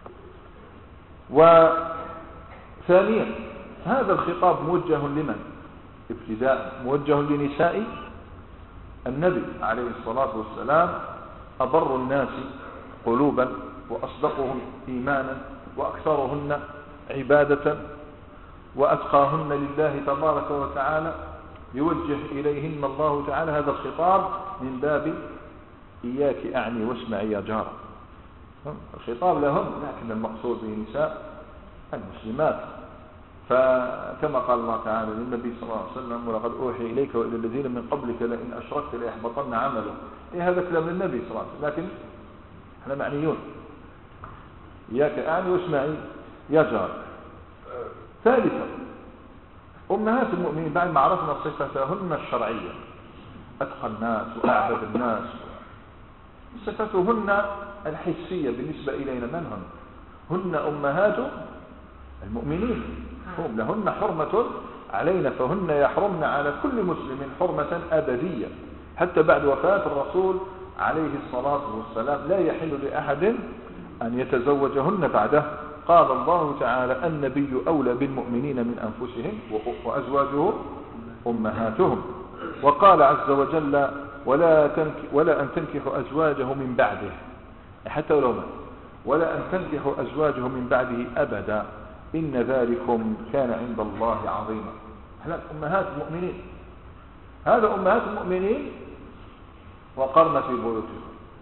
وثانيا هذا الخطاب موجه لمن؟ ابتداء موجه لنساء النبي عليه الصلاة والسلام، أبر الناس قلوبا وأصدقهم إيمانا وأكثرهن عبادة وأتقاهن لله تبارك وتعالى، يوجه إليهن الله تعالى هذا الخطاب من باب إياك أعني واسمعي يا جار. الخطاب لهم، لكن المقصود به نساء المسلمات. فكما قال الله تعالى للنبي صلى الله عليه وسلم: ولقد أوحي إليك وإلى الذين من قبلك لئن أشركت ليحبطن عمله. إيه هذا كلام للنبي صلى الله عليه وسلم، لكن احنا معنيون إياك أعني واسمعي يا جار. ثالثا أمهات المؤمنين بعد ما عرفنا صفتهن الشرعية، أتقى الناس وأعبد الناس، صفتهن الحسية بالنسبة إلينا من هن؟ هن أمهات المؤمنين، هم لهن حرمة علينا، فهن يحرمن على كل مسلم حرمة أبدية حتى بعد وفاة الرسول عليه الصلاة والسلام. لا يحل لأحد أن يتزوجهن بعده. قال الله تعالى: النبي أولى بالمؤمنين من أنفسهم وأزواجه أمهاتهم. وقال عز وجل: ولا, تنك ولا أن تنكحوا أزواجه من بعده، حتى ولو مات، ولا أن تنكحوا أزواجه من بعده أبدا إن ذلكم كان عند الله عظيما. هذا أمهات المؤمنين، هذا أمهات المؤمنين وقرن في بيوتهم،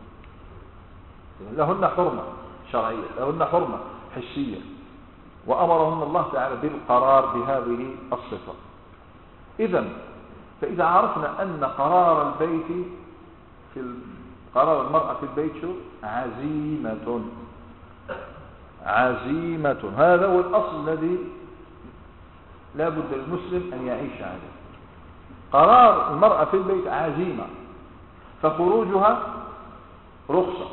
لهن حرمة شرعية، لهن حرمة حسية، وأمرهن الله تعالى بالقرار بهذه الصفة. إذن فإذا عرفنا أن قرار البيت في قرار المرأة في البيت شو؟ عزيمة، عزيمة. هذا هو الأصل الذي لا بد للمسلم أن يعيش عليه. قرار المرأة في البيت عزيمة، فخروجها رخصة،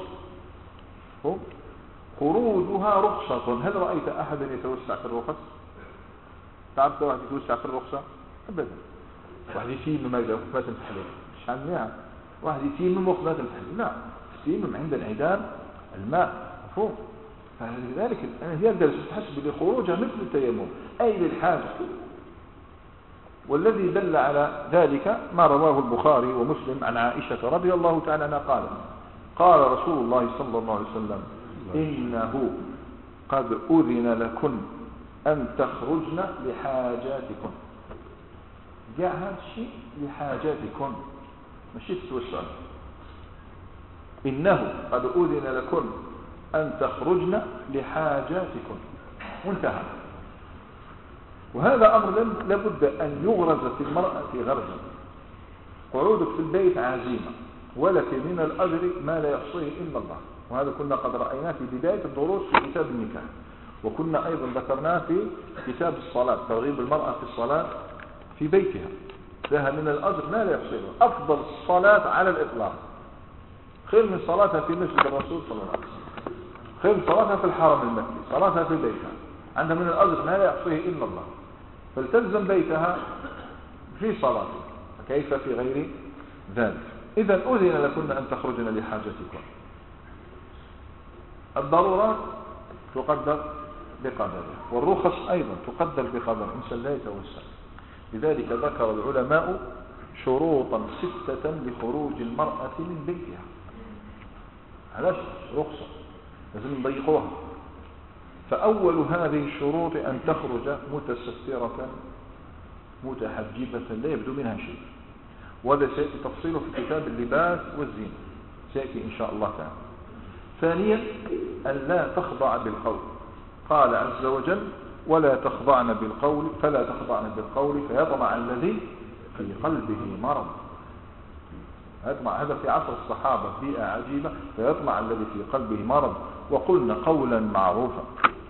خروجها رخصة. هل رأيت أحدا يتوسع في الرخص؟ تعرف واحد يتوسع في الرخصة؟ أبدا. واحد يتيمم ما يقدر ما تنتحليه مش عم واحد يتيمم وقت ما تنتحليه، لا، يتيمم عند انعدام الماء، مفهوم. فلذلك يقدر تحسب لخروجها مثل التيمم أي للحاجة. والذي دل على ذلك ما رواه البخاري ومسلم عن عائشة رضي الله تعالى عنها قال: قال رسول الله صلى الله عليه وسلم: إنه قد أذن لكن أن تخرجن لحاجاتكم. جاء هذا الشيء لحاجاتكم، مش تتوسع. إنه قد أذن لكن أن تخرجن لحاجاتكم، وانتهى. وهذا أمر لابد أن يغرز في المرأة غرزا. قعودك في البيت عزيمة، ولك من الأجر ما لا يحصيه إلا الله. وهذا كنا قد رأيناه في بداية الدروس في كتاب النكاح، وكنا أيضا ذكرناه في كتاب الصلاة، ترغيب المرأة في الصلاة في بيتها، لها من الأجر ما لا يحصيه. أفضل الصلاة على الإطلاق خير من صلاتها في مسجد الرسول صلى الله عليه وسلم، خير من صلاتها في الحرم المكي، صلاتها في بيتها عندها من الأجر ما لا يحصيه إلا الله. فلتلزم بيتها في صلاة، فكيف في غير ذلك؟ إذا أذن لكن أن تخرجن لحاجتكم. الضرورات تقدر بقدرها، والرخص أيضا تقدر بقدر إنسان لا يتوسع. لذلك ذكر العلماء شروطا ستة لخروج المرأة من بيتها. علاش رخصة لازم نضيقوها. فأول هذه الشروط أن تخرج متسترة متحجبة لا يبدو منها شيء، وهذا سيأتي تفصيله في كتاب اللباس والزينة، سيأتي إن شاء الله تعالى. ثانيا أن لا تخضع بالقول. قال عز وجل: ولا تخضعن بالقول فلا تخضعن بالقول فيطمع الذي في قلبه مرض. هذا في عصر الصحابة بيئة عجيبة، فيطمع الذي في قلبه مرض. وقلنا قولا معروفا.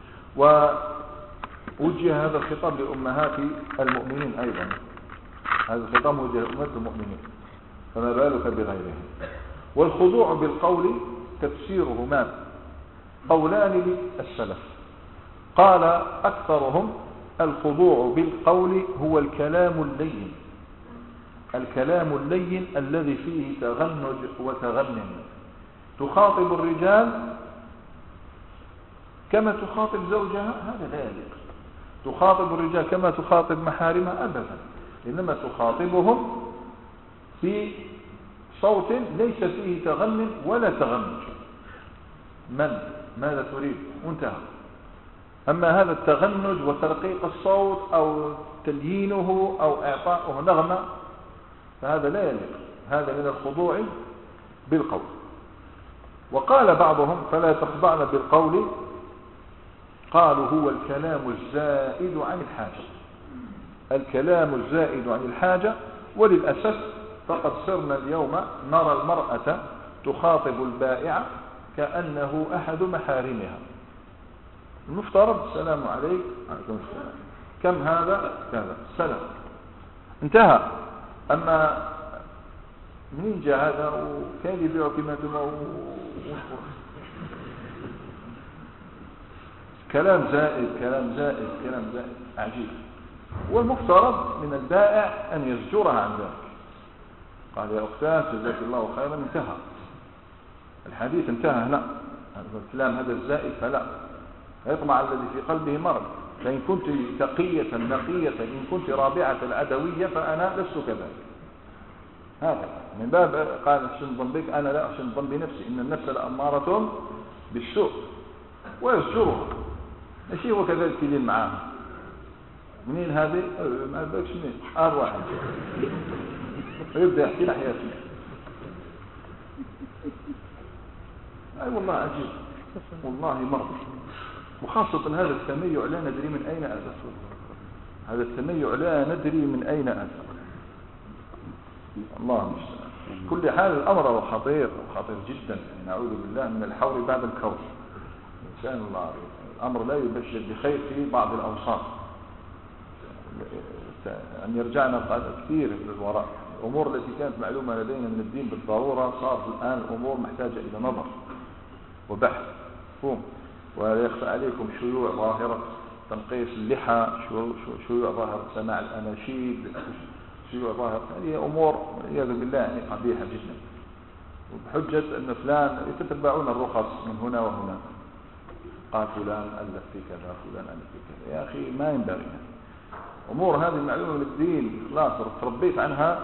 ووجه هذا الخطاب لأمهات المؤمنين أيضا، هذا الخطاب وجه لأمهات المؤمنين، فما بالك بغيرهم. والخضوع بالقول تفسيره ما قولان للسلف. قال أكثرهم: الخضوع بالقول هو الكلام اللين، الكلام اللين الذي فيه تغنج وتغنم، تخاطب الرجال كما تخاطب زوجها، هذا لا يليق. تخاطب الرجال كما تخاطب محارمها أبدا، إنما تخاطبهم في صوت ليس فيه تغنم ولا تغنج. من ماذا تريد وانتهى. أما هذا التغنج وترقيق الصوت أو تليينه أو إعطاؤه نغمة فهذا لا يليق، هذا من الخضوع بالقول. وقال بعضهم فلا تخضعن بالقول، قالوا هو الكلام الزائد عن الحاجة، الكلام الزائد عن الحاجة. وللأسف فقد صرنا اليوم نرى المرأة تخاطب البائعة كأنه أحد محارمها. المفترض السلام عليك، عليكم السلام، كم هذا كذا سلام، انتهى. أما منين جاء هذا وكان يبيع كما تما كلام زائد كلام زائد كلام زائد عجيب. والمفترض من البائع أن يزجرها عن ذلك، قال يا أختان جزاك الله خيرا، انتهى الحديث، انتهى هنا، الكلام هذا الزائد فلا يطمع الذي في قلبه مرض. فإن كنت تقية نقية، إن كنت رابعة العدوية فأنا لست كذلك. هذا من باب قال أحسن ظن بك، أنا لا أحسن ظن بنفسي، إن النفس لأمارة بالسوء، ويزجرها. الشيء هو كذلك يلين معاها. منين هذه؟ ما بالكش منين؟ آر واحد ويبدأ يحكي لحياته. أي أيوة والله عجيب، والله مرض. وخاصة هذا التميع لا ندري من أين أتى، هذا التميع لا ندري من أين أتى. الله المستعان. كل حال الأمر خطير خطير جدا، نعوذ بالله من الحول بعد الكون. إنسان الله الأمر لا يبشر بخير في بعض الأوساط. أن يرجعنا كثير للوراء. الأمور التي كانت معلومة لدينا من الدين بالضرورة صارت الآن الأمور محتاجة إلى نظر وبحث فهم. ولا يخفى عليكم شيوع ظاهرة تنقيس اللحى، شيوع ظاهرة سماع الأناشيد، شيوع ظاهرة، هذه أمور والعياذ بالله يعني قبيحة جدا. وبحجة أن فلان يتتبعون الرخص من هنا وهنا، قال فلان ألف في كذا، فلان ألف في كذا. يا أخي ما ينبغي أمور هذه المعلومة من الدين خلاص تربيت عنها،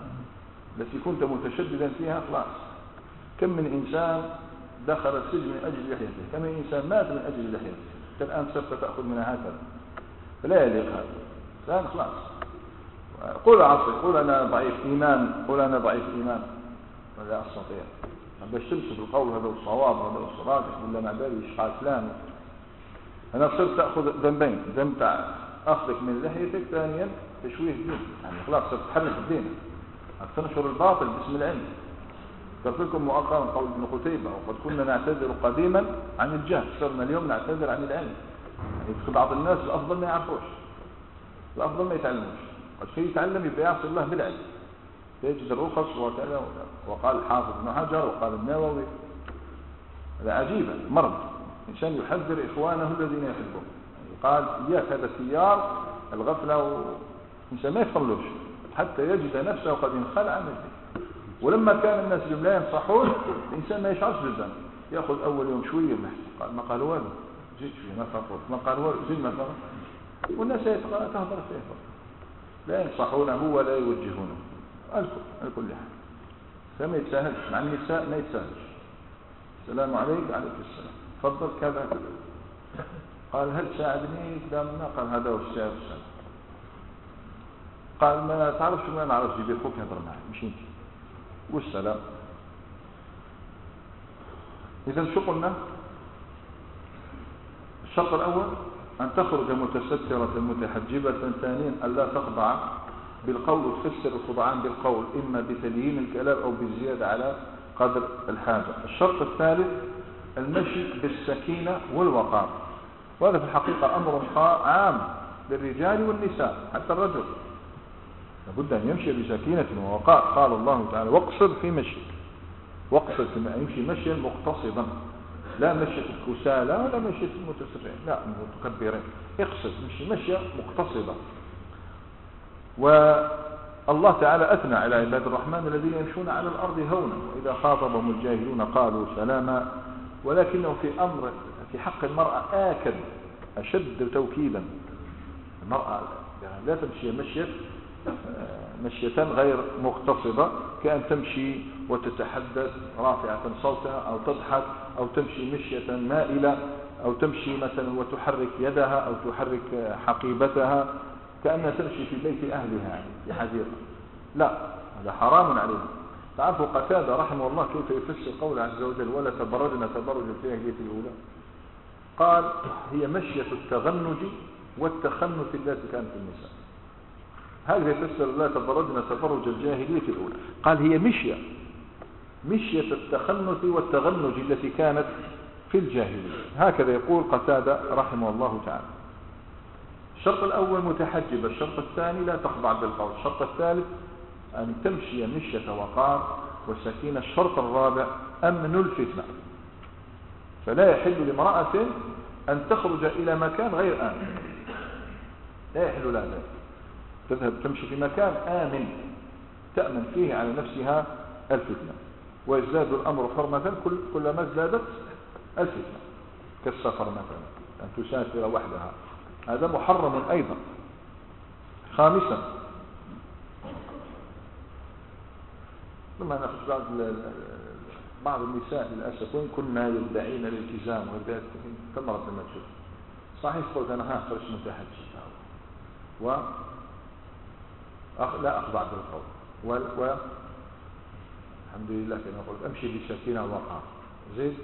التي كنت متشددا فيها خلاص. كم من إنسان دخل السجن من أجل لحيته، كم من إنسان مات من أجل لحيته، أنت الآن صرت تأخذ منها هكذا، فلا يليق هذا. الآن خلاص قول عصر، قول أنا ضعيف إيمان، قول أنا ضعيف إيمان ولا أستطيع، باش تمسك القول هذا الصواب هذا الصراط ولا مع بالي إشقاء إسلام. أنا صرت تأخذ ذنبين، ذنب تاع أخذك من لحيتك، ثانيا تشويه الدين، يعني خلاص صرت تحرك الدين، تنشر الباطل باسم العلم. قلت لكم مؤخرا قول ابن قتيبة وقد كنا نعتذر قديما عن الجهل، صرنا اليوم نعتذر عن العلم. يعني بعض الناس الأفضل ما يعرفوش، الأفضل ما يتعلموش، قد شيء يتعلم يبقى يعصي الله بالعلم، يجد الرخص وكذا. وقال الحافظ ابن حجر وقال النووي، هذا عجيبا مرض. إنسان يحذر إخوانه الذين يحبهم، يعني قال إياك هذا التيار الغفلة، إنسان ما يفضلوش حتى يجد نفسه قد انخلع من الدين. ولما كان الناس اليوم لا ينصحون، الإنسان ما يشعرش بالذنب، يأخذ أول يوم شوية قال ما قال والو، جيت شوية ما فرط، ما قال والو زين ما فرط، والناس تهضر فيه لا ينصحونه ولا يوجهونه. على كل حال فما يتساهلش مع النساء، ما يتساهلش. السلام عليك، عليك السلام، تفضل كذا كذا. قال هل ساعدني قدامنا؟ قال هذا هو الساعد السلام. قال ما تعرفش ما نعرفش يبي خوك يهضر معي مش انت، والسلام. إذا شو قلنا؟ الشرط الأول أن تخرج متسترة متحجبة، ثانيا أن لا تخضع بالقول وتفسر الخضعان بالقول إما بتليين الكلام أو بالزيادة على قدر الحاجة. الشرط الثالث المشي بالسكينة والوقار، وهذا في الحقيقة أمر عام للرجال والنساء، حتى الرجل لابد أن يمشي بسكينة ووقار. قال الله تعالى واقصد في مشيك، واقصد في يمشي مشيا مقتصدا، لا مشية الكسالى ولا مشية المتسرعين، لا المتكبرين، اقصد مشي مشية مقتصدة. والله تعالى أثنى على عباد الرحمن الذين يمشون على الأرض هونا وإذا خاطبهم الجاهلون قالوا سلاما. ولكنه في أمر في حق المرأة آكد أشد توكيدا. المرأة يعني لا تمشي مشية مشية غير مقتصدة، كأن تمشي وتتحدث رافعة صوتها، أو تضحك، أو تمشي مشية مائلة، أو تمشي مثلا وتحرك يدها أو تحرك حقيبتها كأنها تمشي في بيت أهلها يعني في حديقة. لا، هذا حرام عليهم. تعرفوا قتادة رحمه الله كيف يفسر قوله عز وجل ولا تبرجنا تبرج الجاهلية الأولى؟ قال هي مشية التغنج والتخنث التي كانت في النساء. هذا يفسر لا تبرجنا تبرج الجاهلية الأولى، قال هي مشية مشية التخنث والتغنج التي كانت في الجاهلية. هكذا يقول قتادة رحمه الله تعالى. الشرط الأول متحجبة، الشرط الثاني لا تخضع بالقول، الشرط الثالث أن تمشي مشية وقار وسكينة، الشرط الرابع أمن الفتنة. فلا يحل لامرأة أن تخرج إلى مكان غير آمن، لا يحل لها ذلك. تذهب تمشي في مكان آمن تأمن فيه على نفسها الفتنة، ويزداد الأمر حرمة كل كلما ازدادت الفتنة، كالسفر مثلا أن تسافر وحدها، هذا محرم أيضا. خامسا ثم نأخذ بعض بعض النساء للأسف وإن كنا يدعين الالتزام وذلك تمرة المجهول صحيح قلت أنا ها خرج متحجب و لا أخضع بالقول و... و... الحمد لله كما قلت أمشي بسكينة ووقار زيد.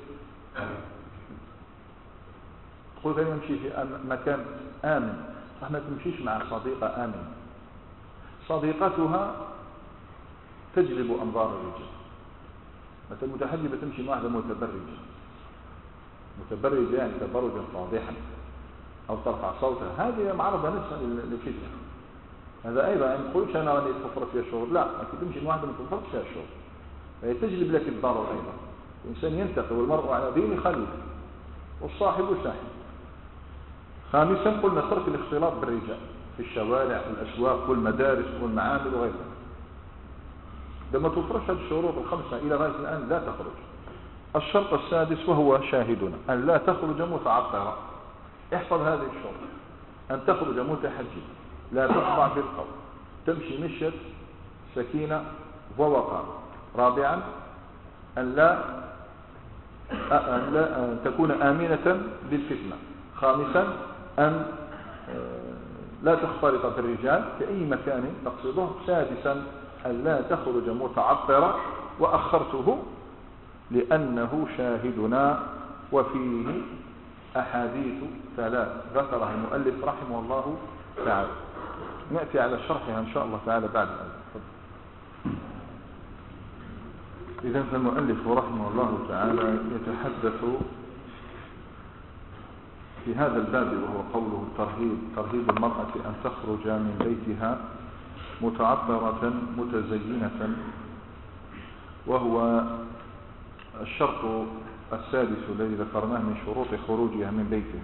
تقول أنا أمشي في مكان آمن، ما تمشيش مع صديقة آمن، صديقتها تجلب أنظار الرجال. مثلا متحجبة تمشي مع واحدة متبرجة متبرجة يعني تبرجا فاضحا أو ترفع صوتها، هذه معرضة نفسها للفتنة. هذا أيضا ما نقولش أنا راني تفرط فيها الشغل، لا، أنت تمشي مع واحدة ما تفرطش فيها الشغل، فهي تجلب لك الضرر أيضا. الإنسان ينتقي والمرء على دين خليل والصاحب ساحب. خامسا قلنا ترك الاختلاط بالرجال في الشوارع والأسواق والمدارس والمعامل وغيرها. لما تفرش هذه الشروط الخمسة إلى غاية الآن لا تخرج. الشرط السادس وهو شاهدنا أن لا تخرج متعطرة. احفظ هذه الشروط: أن تخرج متحجبة، لا تخضع بالقول، تمشي مشية سكينة ووقار. رابعا أن لا أن لا أن تكون آمنة للفتنة. خامسا أن لا تختلط بالرجال في أي مكان تقصده. سادسا أن لا تخرج متعطرة، وأخرته لأنه شاهدنا وفيه أحاديث ثلاث ذكرها المؤلف رحمه الله تعالى، نأتي على شرحها إن شاء الله تعالى بعد ذلك. إذن فالمؤلف رحمه الله تعالى يتحدث في هذا الباب وهو قوله الترهيب ترهيب المرأة أن تخرج من بيتها متعطرة متزينة، وهو الشرط السادس الذي ذكرناه من شروط خروجها من بيته.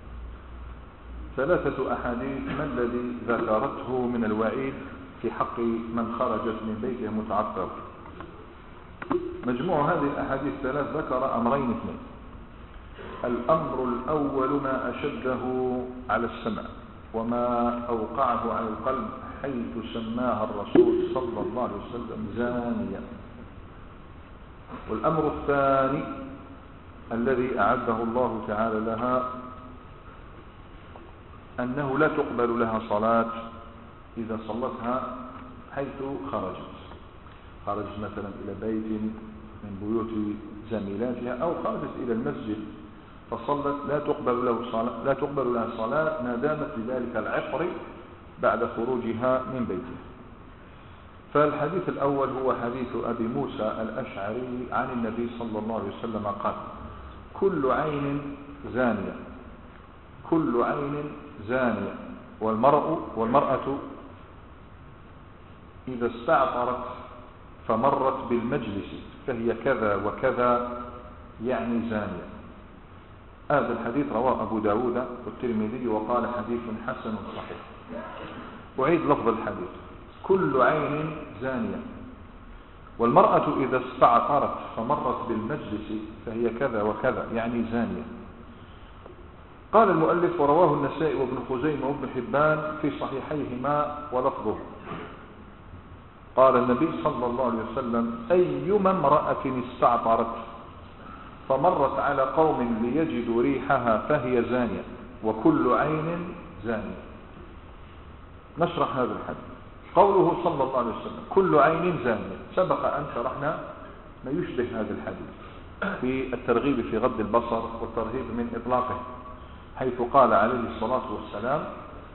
ثلاثة أحاديث ما الذي ذكرته من الوعيد في حق من خرجت من بيتها متعطرة. مجموع هذه الأحاديث الثلاث ذكر أمرين اثنين. الأمر الأول ما أشده على السمع وما أوقعه على القلب، حيث سماها الرسول صلى الله عليه وسلم زانية. والأمر الثاني الذي أعده الله تعالى لها أنه لا تقبل لها صلاة إذا صلتها حيث خرجت خرجت مثلا إلى بيت من بيوت زميلاتها أو خرجت إلى المسجد فصلت، لا تقبل له صلاة لا تقبل لها صلاة ما دامت بذلك العطر بعد خروجها من بيته. فالحديث الأول هو حديث أبي موسى الأشعري عن النبي صلى الله عليه وسلم قال: كل عين زانية كل عين زانية والمرء والمرأة إذا استعطرت فمرت بالمجلس فهي كذا وكذا، يعني زانية. هذا الحديث رواه أبو داود والترمذي وقال حديث حسن صحيح. أعيد لفظ الحديث: كل عين زانية والمرأة إذا استعطرت فمرت بالمجلس فهي كذا وكذا، يعني زانية. قال المؤلف: ورواه النسائي وابن خزيمة وابن حبان في صحيحيهما ولفظه. قال النبي صلى الله عليه وسلم أيما امرأة استعطرت فمرت على قوم ليجدوا ريحها فهي زانية وكل عين زانية. نشرح هذا الحديث. قوله صلى الله عليه وسلم كل عين زانية، سبق أن شرحنا ما يشبه هذا الحديث في الترغيب في غض البصر والترهيب من إطلاقه، حيث قال عليه الصلاة والسلام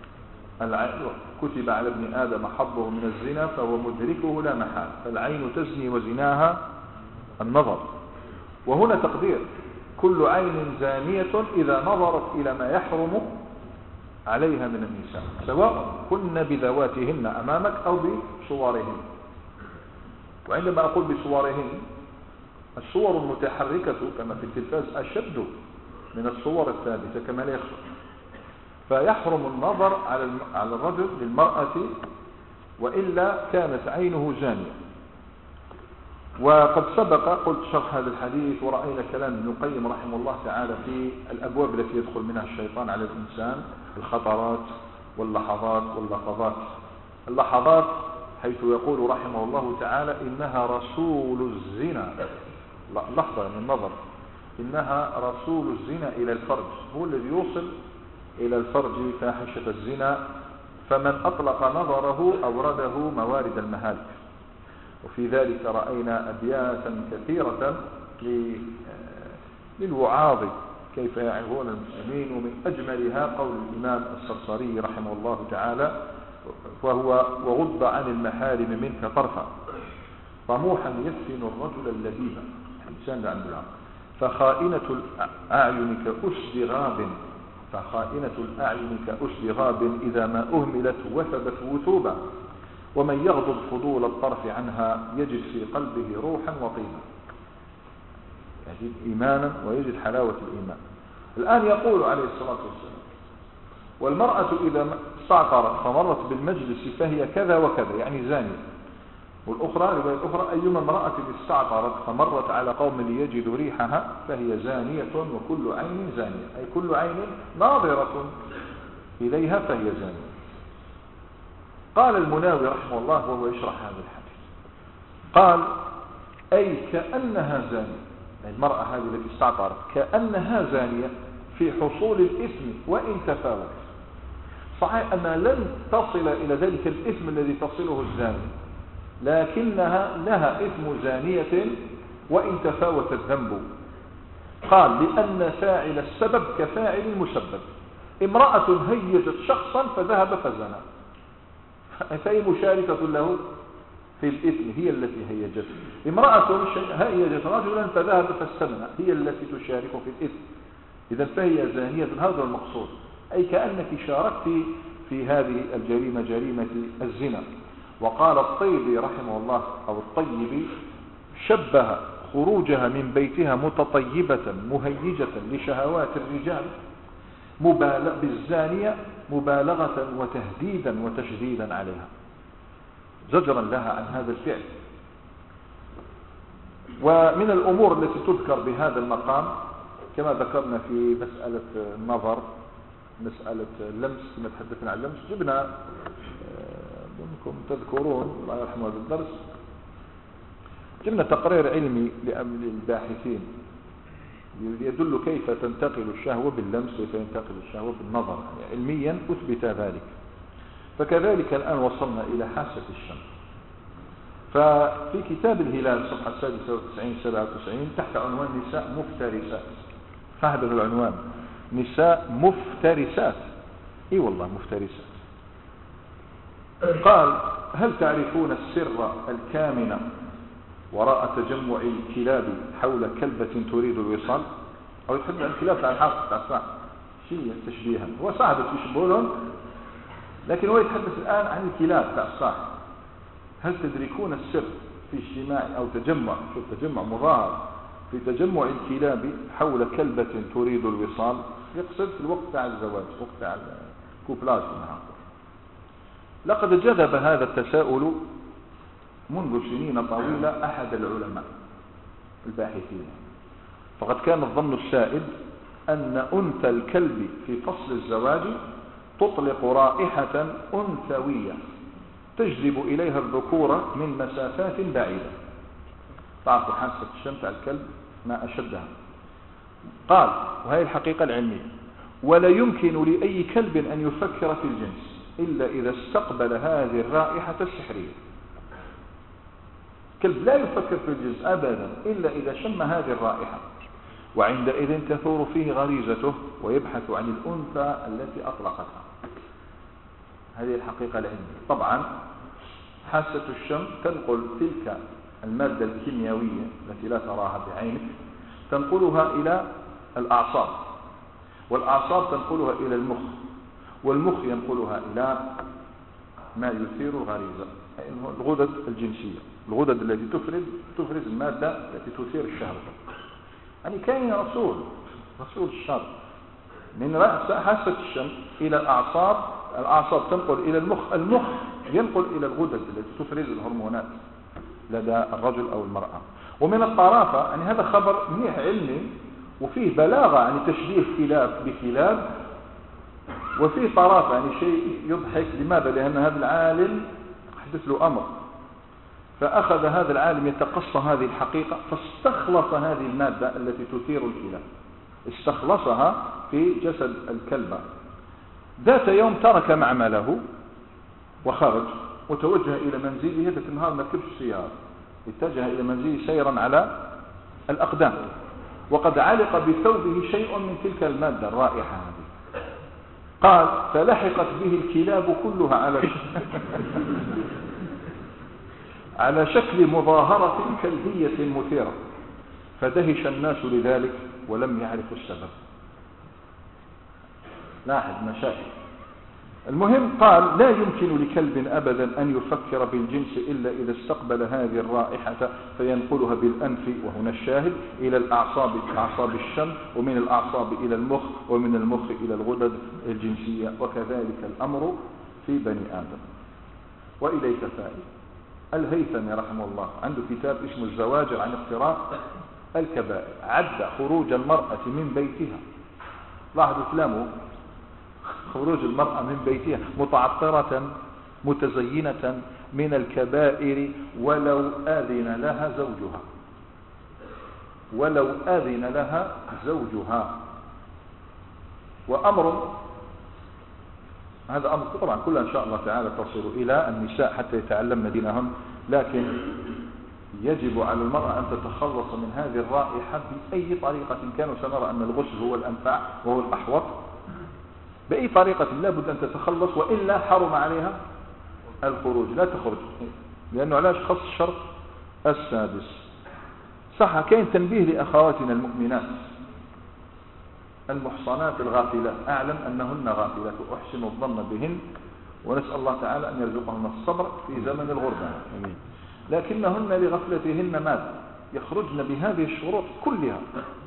كتب على ابن آدم حظه من الزنا فهو مدركه لا محال، فالعين تزني وزناها النظر. وهنا تقدير كل عين زانية إذا نظرت إلى ما يحرم عليها من النساء، سواء كن بذواتهن أمامك أو بصورهن. وعندما أقول بصورهن، الصور المتحركة كما في التلفاز أشد من الصور الثابتة كما لا يخفى، فيحرم النظر على الرجل للمرأة وإلا كانت عينه زانية. وقد سبق قلت شرح هذا الحديث ورأينا كلام ابن القيم رحمه الله تعالى في الأبواب التي يدخل منها الشيطان على الإنسان، الخطرات واللحظات واللحظات. اللحظات حيث يقول رحمه الله تعالى إنها رسول الزنا، لحظة من النظر، إنها رسول الزنا إلى الفرج، هو الذي يوصل إلى الفرج فاحشة الزنا، فمن أطلق نظره أورده موارد المهالك. وفي ذلك رأينا أبياتا كثيرة للوعاظ كيف يعظون المسلمين، ومن أجملها قول الإمام الصرصري رحمه الله تعالى وهو وغض عن المحارم منك طرفا طموحا يفتن الرجل اللبيب، الإنسان لا عنده العقل، فخائنة الأعين كأسد غاب فخائنة الأعين كأسد غاب إذا ما أهملت وثبت وثوبا، ومن يغضب فضول الطرف عنها يجد في قلبه روحا وطيبا، يجد إيمانا ويجد حلاوة الإيمان. الآن يقول عليه الصلاة والسلام والمرأة إذا استعطرت فمرت بالمجلس فهي كذا وكذا، يعني زانية. والأخرى رواية أخرى أيما امرأة استعطرت فمرت على قوم ليجدوا ريحها فهي زانية وكل عين زانية، أي كل عين ناظرة إليها فهي زانية. قال المناوي رحمه الله وهو يشرح هذا الحديث قال أي كأنها زانية، المرأة هذه التي استعطرت كأنها زانية في حصول الإثم وإن تفاوت. صحيح أنها لن تصل إلى ذلك الإثم الذي تصله الزاني، لكنها لها إثم زانية وإن تفاوت الذنب. قال لأن فاعل السبب كفاعل المسبب، امرأة هيجت شخصا فذهب فزنا فهي مشاركة له في الإثم، هي التي هيجت. امرأة هيجت رجلا فذهب فاستمنى، هي التي تشارك في الإثم، إذا فهي زانية. هذا المقصود، أي كأنك شاركت في هذه الجريمة، جريمة الزنا. وقال الطيبي رحمه الله أو الطيبي شبه خروجها من بيتها متطيبة مهيجة لشهوات الرجال مبالغ بالزانية مبالغة وتهديدا وتشديدا عليها، زجرا لها عن هذا الفعل. ومن الأمور التي تذكر بهذا المقام كما ذكرنا في مسألة النظر، مسألة اللمس، كما تحدثنا عن اللمس، جبنا منكم تذكرون الله يرحمه هذا الدرس، جبنا تقرير علمي للباحثين يدل كيف تنتقل الشهوة باللمس وكيف تنتقل الشهوة بالنظر، يعني علميا أثبت ذلك. فكذلك الآن وصلنا إلى حاسة الشم. ففي كتاب الهلال صفحة سادسة وتسعين سبعة وتسعين تحت عنوان نساء مفترسات، هذا العنوان نساء مفترسات، اي والله مفترسات. قال هل تعرفون السر الكامن وراء تجمع الكلاب حول كلبة تريد الوصال؟ أو يتحدث عن الكلاب على الحاصل تاع الصح شيء تشبيها، هو صعب يشبهون، لكن هو يتحدث الآن عن الكلاب تاع الصح. هل تدركون السر في اجتماع أو تجمع، شوف تجمع مظاهر في تجمع الكلاب حول كلبة تريد الوصال، يقصد في الوقت تاع الزواج، وقت تاع الكوبلاج. لقد جذب هذا التساؤل منذ سنين طويلة أحد العلماء الباحثين، فقد كان الظن السائد أن أنثى الكلب في فصل الزواج تطلق رائحة أنثوية تجذب إليها الذكور من مسافات بعيدة. تعرفوا حاسة الشم تاع الكلب ما أشدها. قال وهي الحقيقة العلمية: ولا يمكن لأي كلب أن يفكر في الجنس إلا إذا استقبل هذه الرائحة السحرية. كلب لا يفكر في الجنس أبدا إلا إذا شم هذه الرائحة، وعندئذ تثور فيه غريزته ويبحث عن الأنثى التي أطلقتها. هذه الحقيقة العلمية. طبعا حاسة الشم تنقل تلك المادة الكيميائية التي لا تراها بعينك، تنقلها إلى الأعصاب، والأعصاب تنقلها إلى المخ، والمخ ينقلها إلى ما يثير الغريزة، الغدد الجنسية، الغدد التي تفرز تفرز المادة التي تثير الشهوة. يعني كاين رسول رسول الشر من رأس حاسة الشم إلى الأعصاب، الأعصاب تنقل إلى المخ، المخ ينقل إلى الغدد التي تفرز الهرمونات لدى الرجل أو المرأة. ومن الطرافة يعني هذا خبر منيح علمي وفيه بلاغة، يعني تشبيه كلاب بكلاب، وفيه طرافة يعني شيء يضحك. لماذا؟ لأن هذا العالم حدث له أمر، فأخذ هذا العالم يتقصى هذه الحقيقة، فاستخلص هذه المادة التي تثير الكلاب، استخلصها في جسد الكلبة. ذات يوم ترك معمله وخرج وتوجه إلى منزله. ذات النهار ما ركبش السيارة، اتجه إلى منزله سيرا على الأقدام، وقد علق بثوبه شيء من تلك المادة الرائحة هذه. قال فلحقت به الكلاب كلها على شكل على شكل مظاهرة كلبية مثيرة، فدهش الناس لذلك ولم يعرفوا السبب. لاحظ مشاكل. المهم قال لا يمكن لكلب أبدا أن يفكر بالجنس إلا إذا استقبل هذه الرائحة فينقلها بالأنف، وهنا الشاهد، إلى الأعصاب، أعصاب الشم، ومن الأعصاب إلى المخ، ومن المخ إلى الغدد الجنسية، وكذلك الأمر في بني آدم. وإليك فائد الهيثمي رحمه الله عنده كتاب اسمه الزواجر عن اقتراف الكبائر، عد خروج المرأة من بيتها، لاحظوا كلامه، خروج المرأة من بيتها متعطرة متزينة من الكبائر ولو آذن لها زوجها، ولو آذن لها زوجها. وأمر هذا أمر طبعا كلها إن شاء الله تعالى تصل إلى النساء حتى يتعلمن دينهن، لكن يجب على المرأة أن تتخلص من هذه الرائحة بأي طريقة كان. سنرى أن الغسل هو الأنفع وهو الأحوط، بأي طريقة لابد أن تتخلص، وإلا حرم عليها الخروج، لا تخرج، لأنه علاش خص الشرط السادس. صح كاين تنبيه لأخواتنا المؤمنات المحصنات الغافلات، أعلم أنهن غافلات وأحسن الظن بهن، ونسأل الله تعالى أن يرزقهن الصبر في زمن الغربة، لكنهن لغفلتهن ماذا؟ يخرجن بهذه الشروط كلها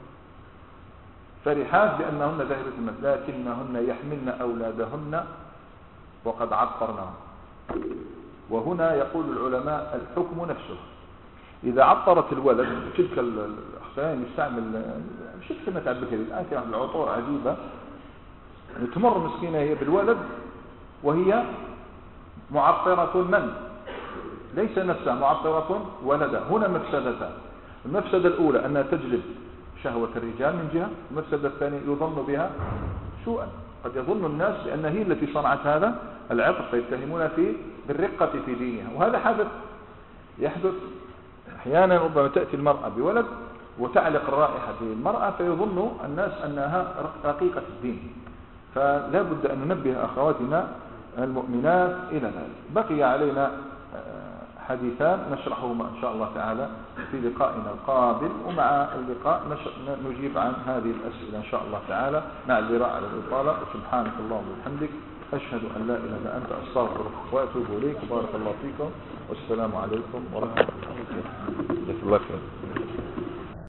فرحات بأنهن ذاهبة المسجد، لكنهن يحملن أولادهن وقد عطرنهم. وهنا يقول العلماء الحكم نفسه، إذا عطرت الولد تلك الأخوان يستعمل مش كلمة عبكري الآن كان العطور عجيبة، يعني تمر مسكينة هي بالولد وهي معطرة من؟ ليس نفسها معطرة ولدها. هنا مفسدتان، المفسدة الأولى أنها تجلب شهوة الرجال من جهة، المفسدة الثانية يظن بها سوءا، قد يظن الناس بأن هي التي صنعت هذا العطر فيتهمونها في بالرقة في دينها. وهذا حدث يحدث أحيانا، ربما تأتي المرأة بولد وتعلق الرائحة في المرأة فيظن الناس أنها رقيقة الدين. فلا بد أن ننبه أخواتنا المؤمنات إلى ذلك. بقي علينا حديثان نشرحهما إن شاء الله تعالى في لقائنا القابل، ومع اللقاء نجيب عن هذه الأسئلة إن شاء الله تعالى مع الذراع على الإطالة. سبحانك اللهم وبحمدك، أشهد أن لا إله إلا أنت، أستغفرك وأتوب إليك. بارك الله فيكم والسلام عليكم ورحمة الله وبركاته.